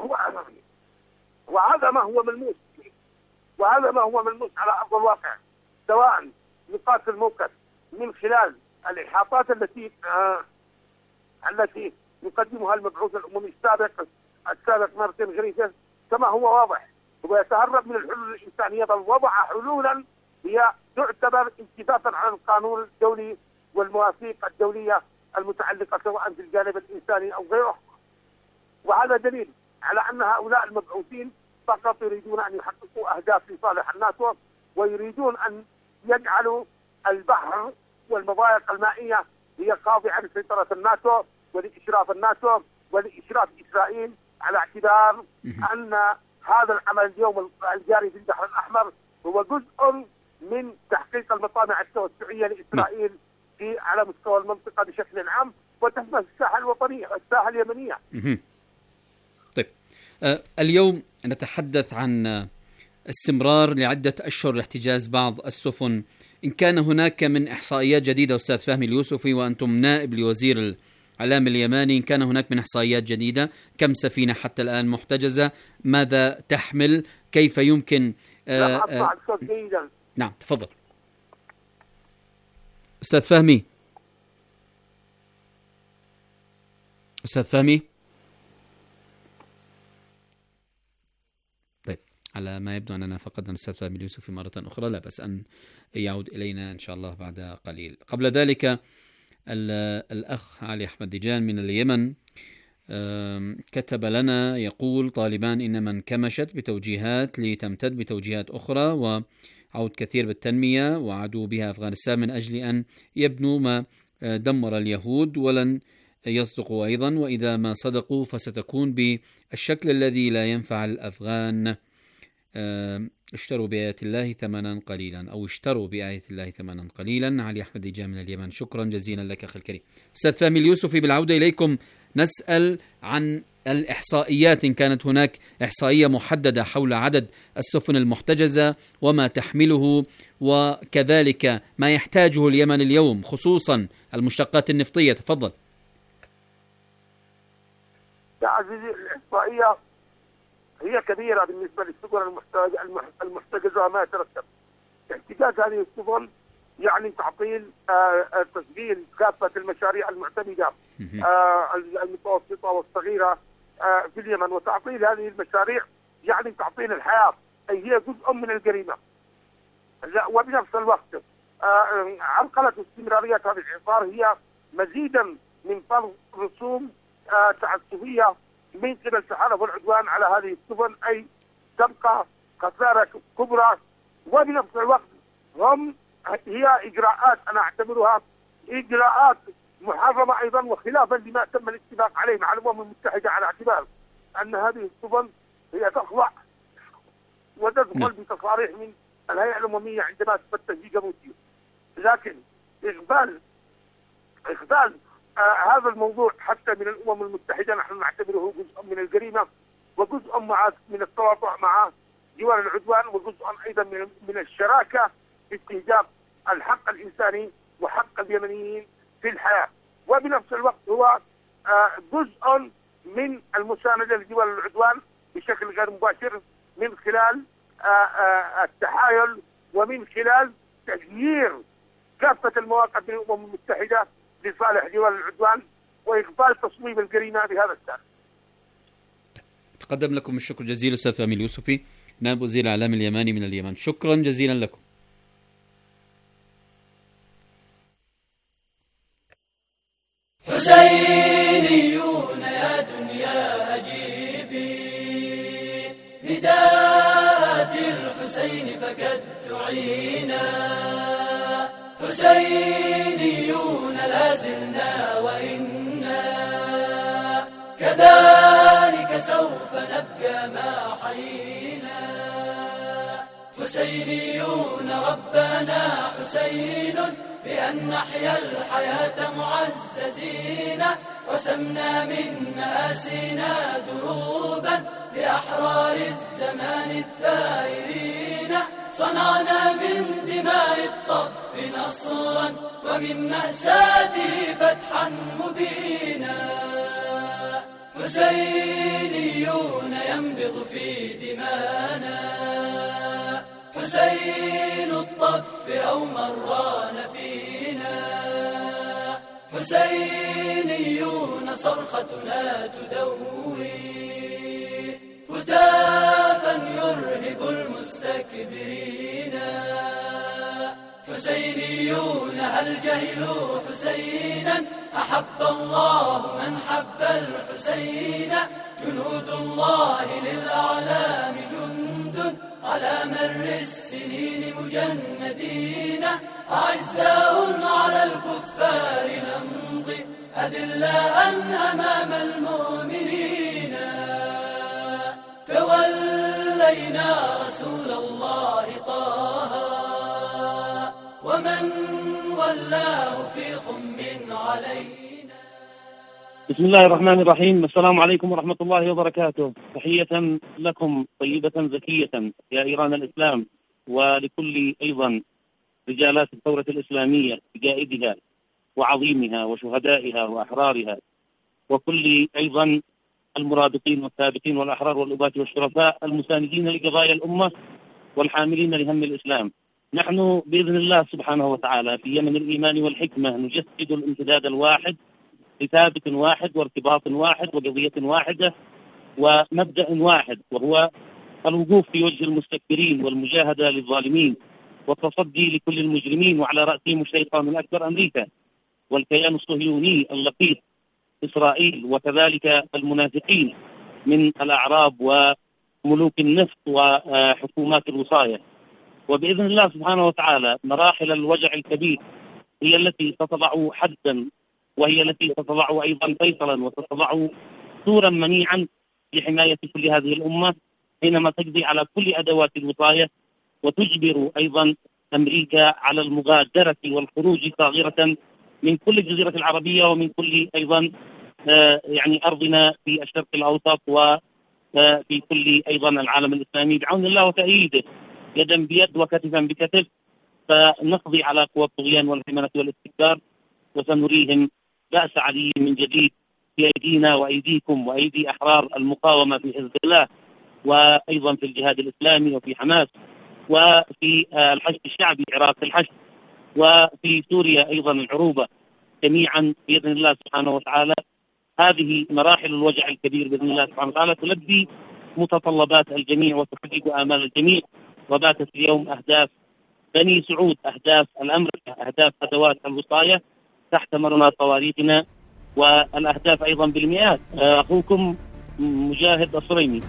وهذا ما هو ملموس على أرض الواقع، سواء نقاط الموقف من خلال الإحاطات التي يقدمها المبعوث الأممي السابق مارتن غريفيث، كما هو واضح هو يتهرب من الحلول الإنسانية، بل وضع حلولا هي تعتبر انتفاضا عن القانون الدولي والمواثيق الدولية المتعلقة سواء في الجانب الإنساني أو غيره. وهذا دليل على أن هؤلاء المبعوثين فقط يريدون أن يحققوا أهداف لصالح الناتو، ويريدون أن يجعلوا البحر والمضايق المائية هي خاضعة لسيطرة الناتو ولإشراف الناتو ولإشراف إسرائيل، على اعتبار أن هذا العمل اليوم الجاري في البحر الأحمر هو جزء من تحقيق المطامع التوسعية لإسرائيل على مستوى المنطقة بشكل عام، وتشمل الساحة الوطنية الساحة اليمنية. طيب اليوم نتحدث عن استمرار لعدة أشهر لاحتجاز بعض السفن. إن كان هناك من إحصائيات جديدة أستاذ فهمي اليوسفي، وأنتم نائب لوزير الإعلام اليماني، إن كان هناك من إحصائيات جديدة، كم سفينة حتى الآن محتجزة، ماذا تحمل، كيف يمكن نعم تفضل أستاذ فهمي. طيب على ما يبدو أننا فقدنا الأستاذ فهمي اليوسفي مرة أخرى، لا بس أن يعود إلينا إن شاء الله بعد قليل. قبل ذلك الأخ علي أحمد ديجان من اليمن كتب لنا يقول: طالبان إنما انكمشت بتوجيهات لتمتد بتوجيهات أخرى، وعود كثير بالتنمية، وعدوا بها أفغانستان من أجل أن يبنوا ما دمر اليهود، ولن يصدقوا أيضا، وإذا ما صدقوا فستكون بالشكل الذي لا ينفع الأفغان. اشتروا بآيات الله ثمنا قليلا، أو اشتروا بآيات الله ثمنا قليلا. علي أحمد ديجان من اليمن، شكرا جزيلا لك أخي الكريم. أستاذ فهمي اليوسفي، بالعودة إليكم، نسأل عن الإحصائيات، إن كانت هناك إحصائية محددة حول عدد السفن المحتجزة وما تحمله، وكذلك ما يحتاجه اليمن اليوم خصوصا المشتقات النفطية. تفضل. يا عزيزي، الإحصائية هي كبيرة بالنسبة للسفن المحتجزة وما يترتب. احتجاز هذه السفن يعني تعطيل تسجيل كافة المشاريع المعتمدة المتوسطة والصغيرة في اليمن، وتعطيل هذه المشاريع يعني تعطيل الحياة، أي هي جزء من الجريمة. وبنفس الوقت عرقلة استمرارية هذه الحصار هي مزيدا من فرض رسوم تعسفية من قبل تحالف العدوان على هذه السفن، أي تبقى خسارة كبرى. وبنفس الوقت هي إجراءات أنا أعتبرها إجراءات محرمة أيضا، وخلافا لما تم الاتفاق عليه مع الأمم المتحدة، على اعتبار أن هذه السفن هي تخضع وتدخل بتصاريح من الهيئة الأممية عندما تفتش في جيبوتي. لكن إخبال هذا الموضوع حتى من الأمم المتحدة نحن نعتبره جزء من الجريمة، وجزء من التواطؤ مع دول العدوان، وجزء أيضا من الشراكة في استهداف الحق الإنساني وحق اليمنيين في الحياة. وبنفس الوقت هو جزء من المساندة لدول العدوان بشكل غير مباشر من خلال التحايل ومن خلال تغيير كافة المواقف من الأمم المتحدة لصالح دول العدوان وإقبال تصويب الجريمة بهذا الشأن. تقدم لكم الشكر جزيلا أستاذ فهمي اليوسفي نائب وزير الإعلام اليماني من اليمن، شكرا جزيلا لكم. حسينيون يا دنيا أجيبي نداءات الحسين فقد دعينا، حسينيون لازلنا وإنا كذلك سوف نبقى ما حيينا، حسينيون ربنا حسين بأن نحيا الحياة معززين، رسمنا من مآسينا دروبا لأحرار الزمان الثائرين، صنعنا من دماء الطف نصرا ومن مأساته فتحا مبينا، حسينيون ينبض في دمانا، حسين الطف أو مران فينا، حسينيون صرختنا تدوي هتافا يرهب المستكبرين، حسينيون هل جهلوا حسينا أحب الله من حب الحسين، جنود الله للأعلام جند على مر السنين مجندين، أعزاء على الكفار نمضي أذلاء أمام المؤمنين، تولينا رسول الله طه ومن ولاه في خم علينا. بسم الله الرحمن الرحيم، السلام عليكم ورحمة الله وبركاته. تحية لكم طيبة زكية يا إيران الإسلام، ولكل أيضا رجالات الثورة الإسلامية بقائدها وعظيمها وشهدائها وأحرارها، وكل أيضا المرابطين والثابتين والأحرار والأباة والشرفاء المساندين لقضايا الأمة والحاملين لهم الإسلام. نحن بإذن الله سبحانه وتعالى في يمن الإيمان والحكمة نجسد الامتداد الواحد لثابت واحد وارتباط واحد وقضية واحدة ومبدأ واحد، وهو الوقوف في وجه المستكبرين والمجاهدة للظالمين والتصدي لكل المجرمين، وعلى رأسهم الشيطان الأكبر أمريكا والكيان الصهيوني اللقيط إسرائيل، وكذلك المنافقين من الأعراب وملوك النفط وحكومات الوصاية. وبإذن الله سبحانه وتعالى مراحل الوجع الكبير هي التي ستضع حدا، وهي التي ستضع أيضا فيصلا وستضع سورا منيعا لحماية كل هذه الأمة، حينما تقضي على كل أدوات الوصاية وتجبر أيضا أمريكا على المغادرة والخروج صاغرة من كل الجزيرة العربية ومن كل أيضا يعني أرضنا في الشرق الأوسط وفي كل أيضا العالم الإسلامي بعون الله وتأييده، يدا بيد وكتفا بكتف، فنقضي على قوى الطغيان والهيمنة والاستكبار، وسنريهم بأس علي من جديد في أيدينا وأيديكم وأيدي أحرار المقاومة في حزب الله، وأيضا في الجهاد الإسلامي وفي حماس، وفي الحشد الشعبي عراق الحشد، وفي سوريا أيضا العروبة، جميعا بإذن الله سبحانه وتعالى. هذه مراحل الوجع الكبير بإذن الله سبحانه وتعالى تلبي متطلبات الجميع وتحقق آمال الجميع. وباتت اليوم أهداف بني سعود، أهداف الأمريكا، أهداف أدوات الوصاية تحت مرمى صواريخنا، والأهداف أيضا بالمئات. أخوكم مجاهد الصريمي.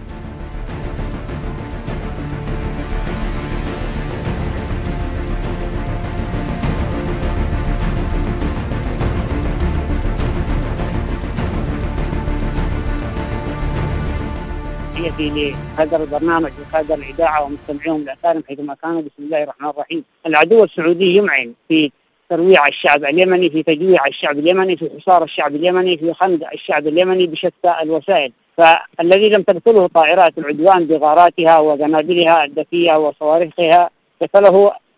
لقدر البرنامج وقدر الإذاعة ومستمعيهم الأكارم حيثما كانوا. بسم الله الرحمن الرحيم. العدو السعودي يمعن في ترويع الشعب اليمني، في تجويع الشعب اليمني، في حصار الشعب اليمني، في خنق الشعب اليمني بشتى الوسائل. فالذي لم تقتله طائرات العدوان بغاراتها وقنابلها الذكية وصواريخها قتله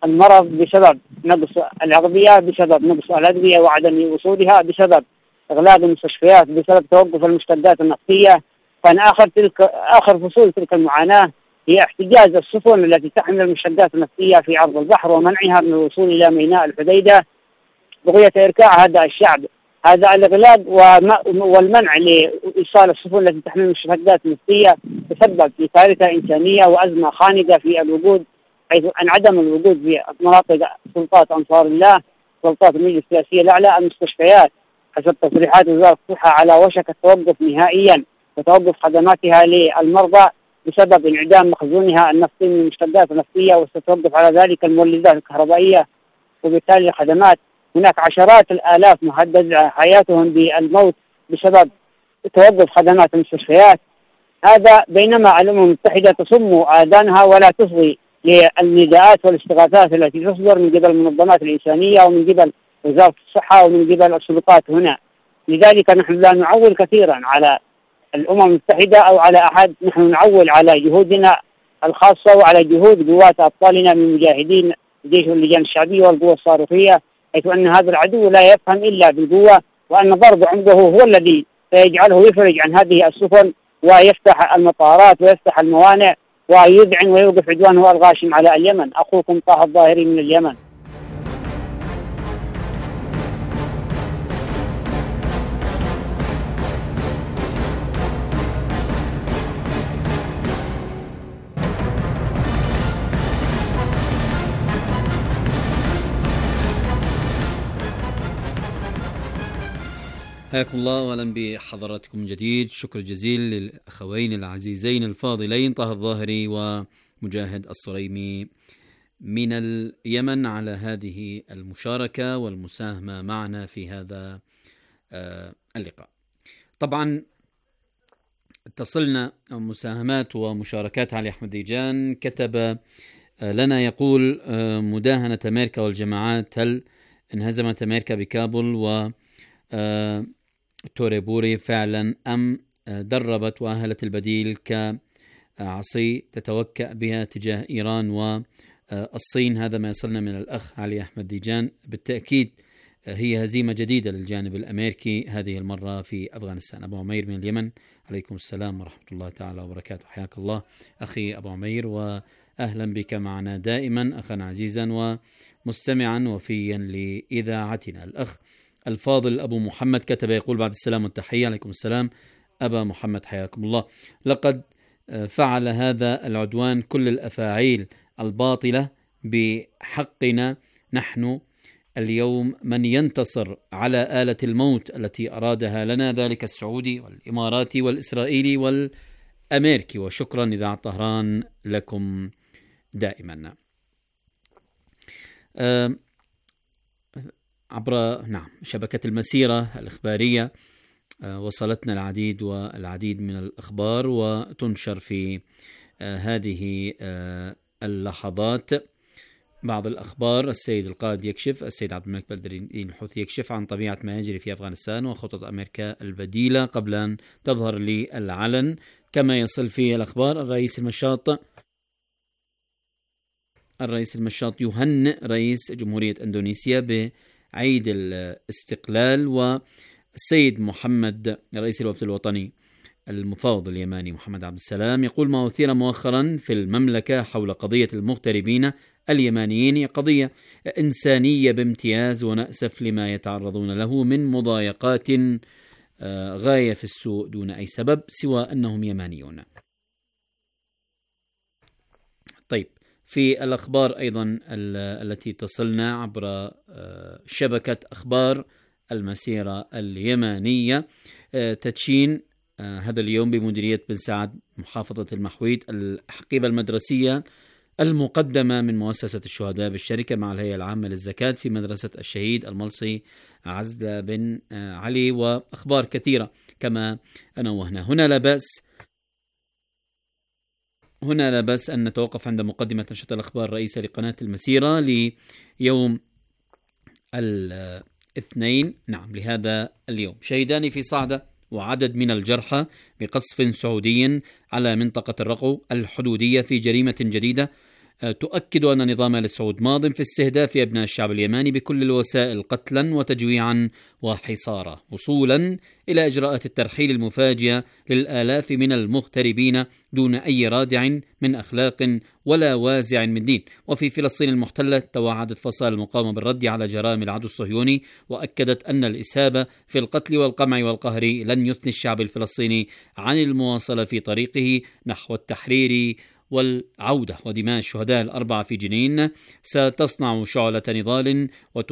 المرض بسبب نقص الأغذية، بسبب نقص الأدوية وعدم وصولها، بسبب إغلاق المستشفيات، بسبب توقف المشتقات النفطية. كان آخر فصول تلك المعاناة هي احتجاز السفن التي تحمل المشتقات النفطية في عرض البحر ومنعها من الوصول إلى ميناء الحديدة بغية إركاع هذا الشعب. هذا الإغلاق والمنع لإيصال السفن التي تحمل المشتقات النفطية تسبب في كارثة إنسانية وأزمة خانقة في الوجود، حيث انعدم الوجود في مناطق سلطات أنصار الله، سلطات المجلس السياسي الأعلى. المستشفيات حسب تصريحات وزارة الصحة على وشك التوقف نهائيا وتوقف خدماتها للمرضى بسبب انعدام مخزونها النفطي من المشتقات النفطية، وستتوقف على ذلك المولدات الكهربائية وبالتالي الخدمات. هناك عشرات الآلاف مهدد حياتهم بالموت بسبب توقف خدمات المستشفيات. هذا بينما الأمم المتحدة تصم آذانها ولا تصغي للنداءات والاستغاثات التي تصدر من قبل المنظمات الإنسانية ومن قبل وزارة الصحة ومن قبل السلطات هنا. لذلك نحن لا نعول كثيرا على الأمم المتحدة أو على أحد، نحن نعول على جهودنا الخاصة وعلى جهود قوات أبطالنا من مجاهدين جيش اللجان الشعبية والقوى الصاروخية، حيث أن هذا العدو لا يفهم إلا بالقوة، وأن ضرب عنده هو الذي سيجعله يفرج عن هذه السفن ويفتح المطارات ويفتح الموانئ ويذعن ويوقف عدوانه الغاشم على اليمن. أخوكم طه الظاهري من اليمن. حياكم الله واهلا بحضراتكم من جديد. شكر جزيل للاخوين العزيزين الفاضلين طه الظاهري ومجاهد الصريمي من اليمن على هذه المشاركة والمساهمة معنا في هذا اللقاء. طبعا تصلنا مساهمات ومشاركات. علي أحمد ديجان كتب لنا يقول: مداهنة أمريكا والجماعات، هل انهزمت أمريكا بكابول و توريبوري فعلا أم دربت وأهلت البديل كعصي تتوكأ بها تجاه إيران والصين؟ هذا ما يصلنا من الأخ علي أحمد ديجان. بالتأكيد هي هزيمة جديدة للجانب الأمريكي هذه المرة في أفغانستان. أبو عمير من اليمن: عليكم السلام ورحمة الله تعالى وبركاته. حياك الله أخي أبو عمير وأهلا بك معنا دائما أخا عزيزا ومستمعا وفيا لإذاعتنا. الأخ الفاضل أبو محمد كتب يقول: بعد السلام والتحية. عليكم السلام أبا محمد حياكم الله. لقد فعل هذا العدوان كل الأفاعيل الباطلة بحقنا نحن اليوم. من ينتصر على آلة الموت التي أرادها لنا ذلك السعودي والإماراتي والإسرائيلي والأمريكي. وشكرا إذاعة طهران لكم دائما. عبر شبكة المسيرة الإخبارية وصلتنا العديد من الأخبار وتنشر في هذه اللحظات. بعض الأخبار: السيد القائد يكشف، السيد عبد الملك بدر الدين الحوثي يكشف عن طبيعة ما يجري في أفغانستان وخطط أمريكا البديلة قبل أن تظهر للعلن. كما يصل في الأخبار: الرئيس المشاط يهنئ رئيس جمهورية إندونيسيا بعيد الاستقلال. والسيد محمد رئيس الوفد الوطني المفاوض اليماني محمد عبد السلام يقول: ما أثير مؤخرا في المملكة حول قضية المغتربين اليمانيين هي قضية إنسانية بامتياز، ونأسف لما يتعرضون له من مضايقات غاية في السوء دون أي سبب سوى أنهم يمانيون. طيب، في الأخبار أيضا التي تصلنا عبر شبكة أخبار المسيرة اليمانية: تدشين هذا اليوم بمديرية بن سعد محافظة المحويت الحقيبة المدرسية المقدمة من مؤسسة الشهداء بالشركة مع الهيئة العامة للزكاة في مدرسة الشهيد الملصي عزلة بن علي. وأخبار كثيرة كما نوهنا. هنا لا بأس أن نتوقف عند مقدمة نشرة الأخبار الرئيسة لقناة المسيرة ليوم الاثنين لهذا اليوم: شهيدان في صعدة وعدد من الجرحى بقصف سعودي على منطقة الرقو الحدودية في جريمة جديدة تؤكد أن نظام آل سعود ماض في استهداف أبناء الشعب اليماني بكل الوسائل قتلا وتجويعا وحصارا، وصولا إلى إجراءات الترحيل المفاجئة للآلاف من المغتربين دون أي رادع من أخلاق ولا وازع من دين. وفي فلسطين المحتلة توعدت فصائل المقاومة بالرد على جرائم العدو الصهيوني، وأكدت أن الإسهاب في القتل والقمع والقهر لن يثني الشعب الفلسطيني عن المواصلة في طريقه نحو التحرير والعودة. ودماء الشهداء الأربعة في جنين ستصنع شعلة نضال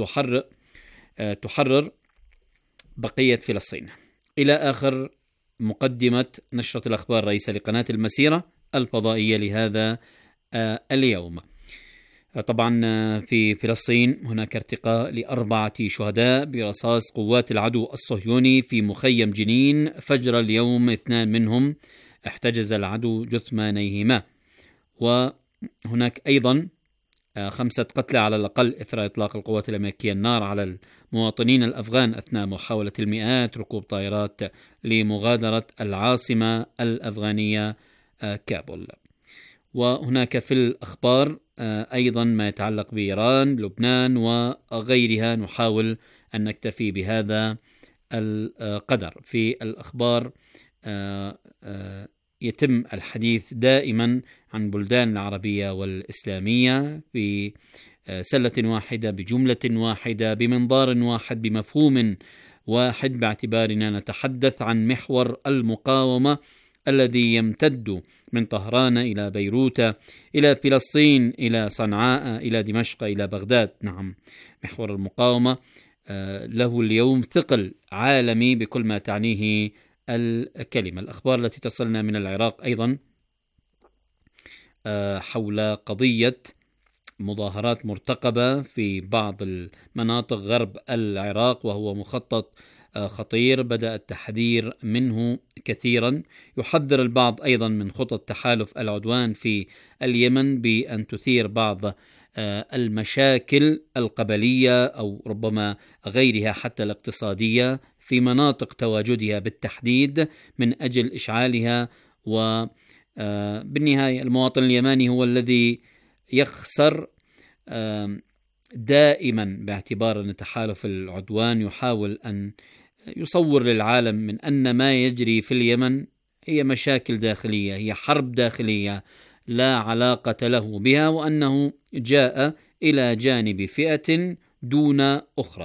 وتحرر بقية فلسطين. إلى آخر مقدمة نشرة الأخبار رئيسة لقناة المسيرة الفضائية لهذا اليوم. طبعا في فلسطين هناك ارتقاء ل4 شهداء برصاص قوات العدو الصهيوني في مخيم جنين فجر اليوم. 2 منهم احتجز العدو جثمانيهما. وهناك أيضا 5 قتلى على الأقل إثر إطلاق القوات الأمريكية النار على المواطنين الأفغان أثناء محاولة المئات ركوب طائرات لمغادرة العاصمة الأفغانية كابول. وهناك في الأخبار أيضا ما يتعلق بإيران، لبنان وغيرها. نحاول أن نكتفي بهذا القدر. في الأخبار يتم الحديث دائما عن بلدان العربية والإسلامية في سلة واحدة، بجملة واحدة، بمنظار واحد، بمفهوم واحد، باعتبارنا نتحدث عن محور المقاومة الذي يمتد من طهران إلى بيروت إلى فلسطين إلى صنعاء إلى دمشق إلى بغداد. نعم، محور المقاومة له اليوم ثقل عالمي بكل ما تعنيه الكلمة. الأخبار التي تصلنا من العراق أيضا حول قضية مظاهرات مرتقبة في بعض المناطق غرب العراق، وهو مخطط خطير بدأ التحذير منه كثيرا. يحذر البعض أيضا من خطط تحالف العدوان في اليمن بأن تثير بعض المشاكل القبلية أو ربما غيرها حتى الاقتصادية في مناطق تواجدها بالتحديد من أجل إشعالها. وبالنهاية المواطن اليماني هو الذي يخسر دائما، باعتبار أن تحالف العدوان يحاول أن يصور للعالم من أن ما يجري في اليمن هي مشاكل داخلية، هي حرب داخلية لا علاقة له بها، وأنه جاء إلى جانب فئة دون أخرى.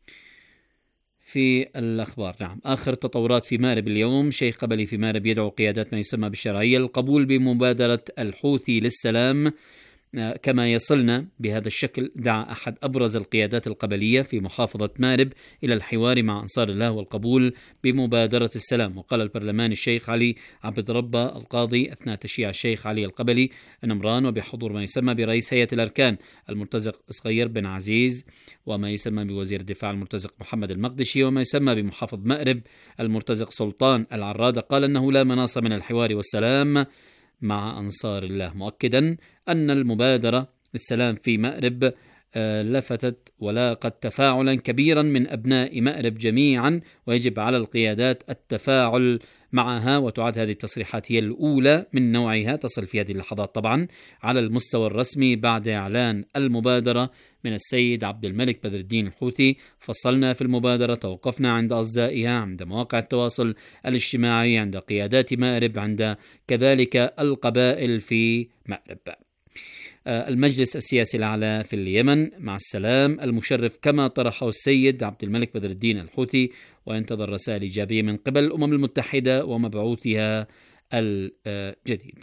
في الأخبار نعم آخر تطورات في مأرب اليوم. شيخ قبلي في مأرب يدعو قيادات ما يسمى بالشرعية القبول بمبادرة الحوثي للسلام. كما يصلنا بهذا الشكل، دعا أحد أبرز القيادات القبلية في محافظة مأرب إلى الحوار مع أنصار الله والقبول بمبادرة السلام. وقال البرلماني الشيخ علي عبد ربه القاضي أثناء تشييع الشيخ علي القبلي نمران وبحضور ما يسمى برئيس هيئة الأركان المرتزق صغير بن عزيز، وما يسمى بوزير الدفاع المرتزق محمد المقدشي، وما يسمى بمحافظ مأرب المرتزق سلطان العرادة، قال أنه لا مناص من الحوار والسلام مع أنصار الله، مؤكدا أن المبادرة للسلام في مأرب لفتت ولاقت تفاعلا كبيرا من أبناء مأرب جميعا، ويجب على القيادات التفاعل معها. وتعد هذه التصريحات هي الأولى من نوعها تصل في هذه اللحظات طبعا على المستوى الرسمي بعد إعلان المبادرة من السيد عبد الملك بدر الدين الحوثي. فصلنا في المبادرة، توقفنا عند أصدائها، عند مواقع التواصل الاجتماعي، عند قيادات مأرب، عند كذلك القبائل في مأرب. المجلس السياسي الأعلى في اليمن مع السلام المشرف كما طرحه السيد عبد الملك بدر الدين الحوثي، وينتظر رسائل إيجابية من قبل الأمم المتحدة ومبعوثها الجديد.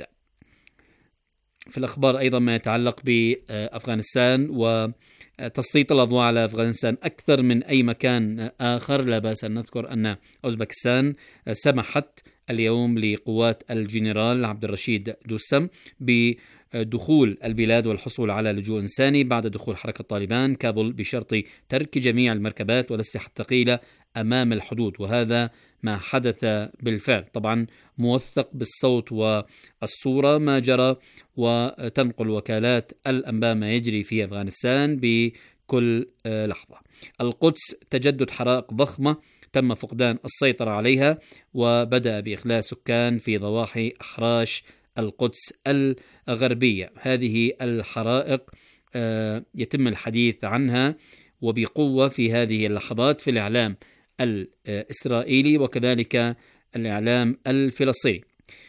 في الأخبار أيضا ما يتعلق بأفغانستان وتسليط الأضواء على أفغانستان أكثر من أي مكان آخر. لا بأس أن نذكر أن أوزبكستان سمحت اليوم لقوات الجنرال عبد الرشيد دوستم بدخول البلاد والحصول على لجوء إنساني بعد دخول حركة طالبان كابول بشرط ترك جميع المركبات والأسلحة الثقيلة أمام الحدود، وهذا ما حدث بالفعل. طبعا موثق بالصوت والصورة ما جرى، وتنقل وكالات الأنباء ما يجري في أفغانستان بكل لحظة. القدس تجدد حرائق ضخمة تم فقدان السيطرة عليها، وبدأ بإخلاء سكان في ضواحي أحراش القدس الغربية. هذه الحرائق يتم الحديث عنها وبقوة في هذه اللحظات في الإعلام الإسرائيلي وكذلك الإعلام الفلسطيني.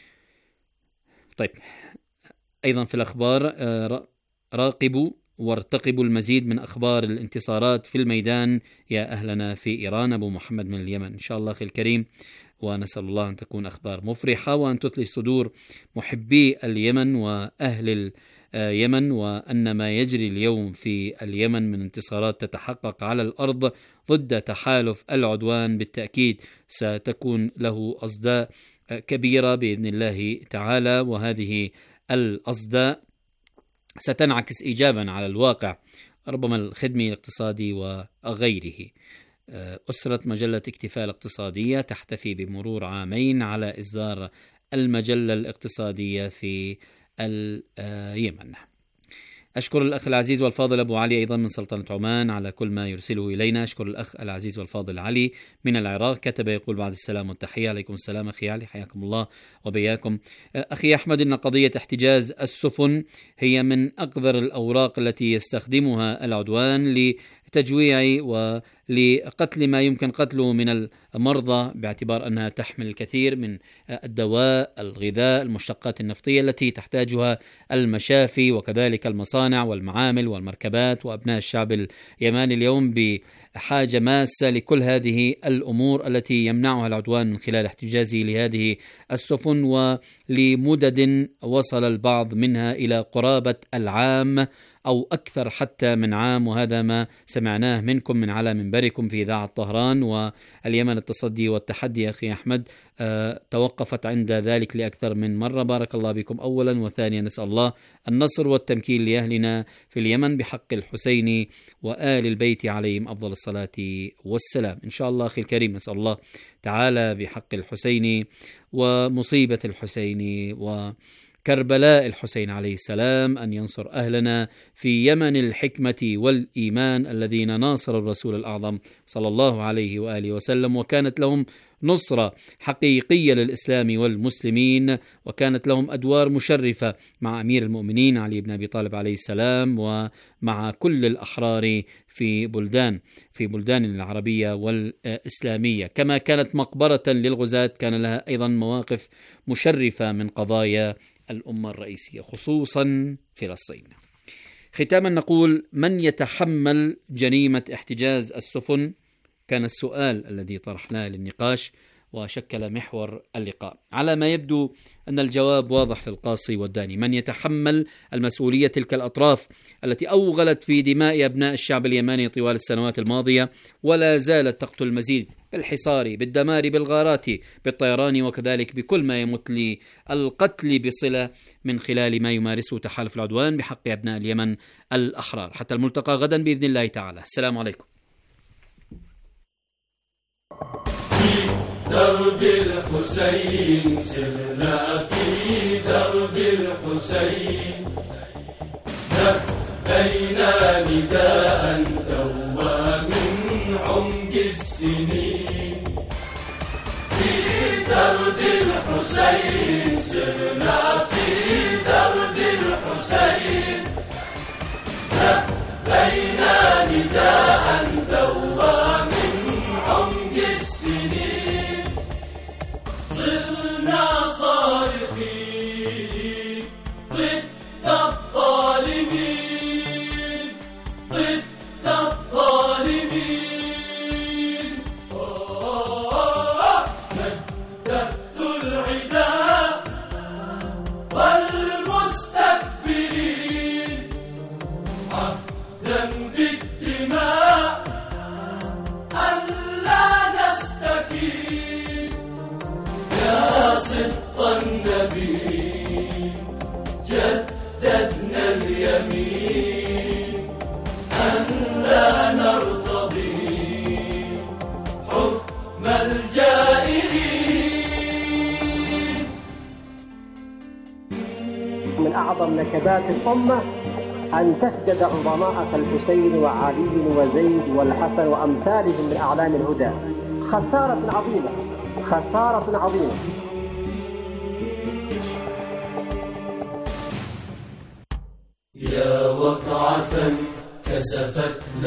طيب، أيضا في الأخبار راقبوا وارتقبوا المزيد من أخبار الانتصارات في الميدان يا أهلنا في إيران. أبو محمد من اليمن، إن شاء الله أخي الكريم، ونسأل الله أن تكون أخبار مفرحة وأن تثلج صدور محبي اليمن وأهل اليمن، وأن ما يجري اليوم في اليمن من انتصارات تتحقق على الأرض ضد تحالف العدوان بالتأكيد ستكون له أصداء كبيرة بإذن الله تعالى، وهذه الأصداء ستنعكس إيجابا على الواقع، ربما الخدمي الاقتصادي وغيره. أسرة مجلة اكتفاء الاقتصادية تحتفي بمرور عامين على إصدار المجلة الاقتصادية في اليمن. أشكر الأخ العزيز والفاضل أبو علي أيضا من سلطنة عمان على كل ما يرسله إلينا. أشكر الأخ العزيز والفاضل علي من العراق، كتب يقول بعد السلام والتحية. عليكم السلام أخي علي، حياكم الله وبياكم. أخي أحمد، إن قضية احتجاز السفن هي من أقذر الأوراق التي يستخدمها العدوان لتجويع ولقتل ما يمكن قتله من المرضى، باعتبار أنها تحمل الكثير من الدواء، الغذاء، المشتقات النفطية التي تحتاجها المشافي وكذلك المصانع والمعامل والمركبات، وأبناء الشعب اليماني اليوم بحاجة ماسة لكل هذه الأمور التي يمنعها العدوان من خلال احتجازه لهذه السفن، ولمدد وصل البعض منها إلى قرابة العام أو أكثر حتى من عام، وهذا ما سمعناه منكم من على منبركم في إذاعة طهران. واليمن التصدي والتحدي أخي أحمد توقفت عند ذلك لأكثر من مرة. بارك الله بكم أولا، وثانيا نسأل الله النصر والتمكين لأهلنا في اليمن بحق الحسين وآل البيت عليهم أفضل الصلاة والسلام. إن شاء الله أخي الكريم، نسأل الله تعالى بحق الحسين ومصيبة الحسين وكربلاء الحسين عليه السلام أن ينصر أهلنا في يمن الحكمة والإيمان الذين ناصروا الرسول الأعظم صلى الله عليه وآله وسلم، وكانت لهم نصرة حقيقية للإسلام والمسلمين، وكانت لهم أدوار مشرفة مع أمير المؤمنين علي بن أبي طالب عليه السلام ومع كل الأحرار في بلدان العربية والإسلامية. كما كانت مقبرة للغزاة، كان لها أيضا مواقف مشرفة من قضايا الأمة الرئيسية خصوصا فلسطين. ختاما نقول: من يتحمل جريمة احتجاز السفن؟ كان السؤال الذي طرحناه للنقاش وشكل محور اللقاء. على ما يبدو أن الجواب واضح للقاصي والداني: من يتحمل المسؤولية تلك الأطراف التي أوغلت في دماء أبناء الشعب اليماني طوال السنوات الماضية، ولا زالت تقتل المزيد بالحصار، بالدمار، بالغارات، بالطيران، وكذلك بكل ما يمت للقتل بصلة من خلال ما يمارسه تحالف العدوان بحق أبناء اليمن الأحرار. حتى الملتقى غدا بإذن الله تعالى. السلام عليكم. في درب الحسين سرنا، في درب الحسين لبينا نداء دوى من عمق السنين. في درب الحسين سرنا، في درب الحسين لبينا نداء دوى من عمق السنين. صرنا صارخين ضد الظالمين، ضد الظالمين. نجدث العداء والمستكبرين، عهدا بالدماء ألا نستكين. يا صدق النبي جددنا اليمين أن لا نرتضي حكم الجائرين. من أعظم نكبات الأمة أن تسجد عظماء كالحسين وعلي وزيد والحسن وأمثالهم من أعلام الهدى. خسارة عظيمة، خسارة عظيمة. نسفت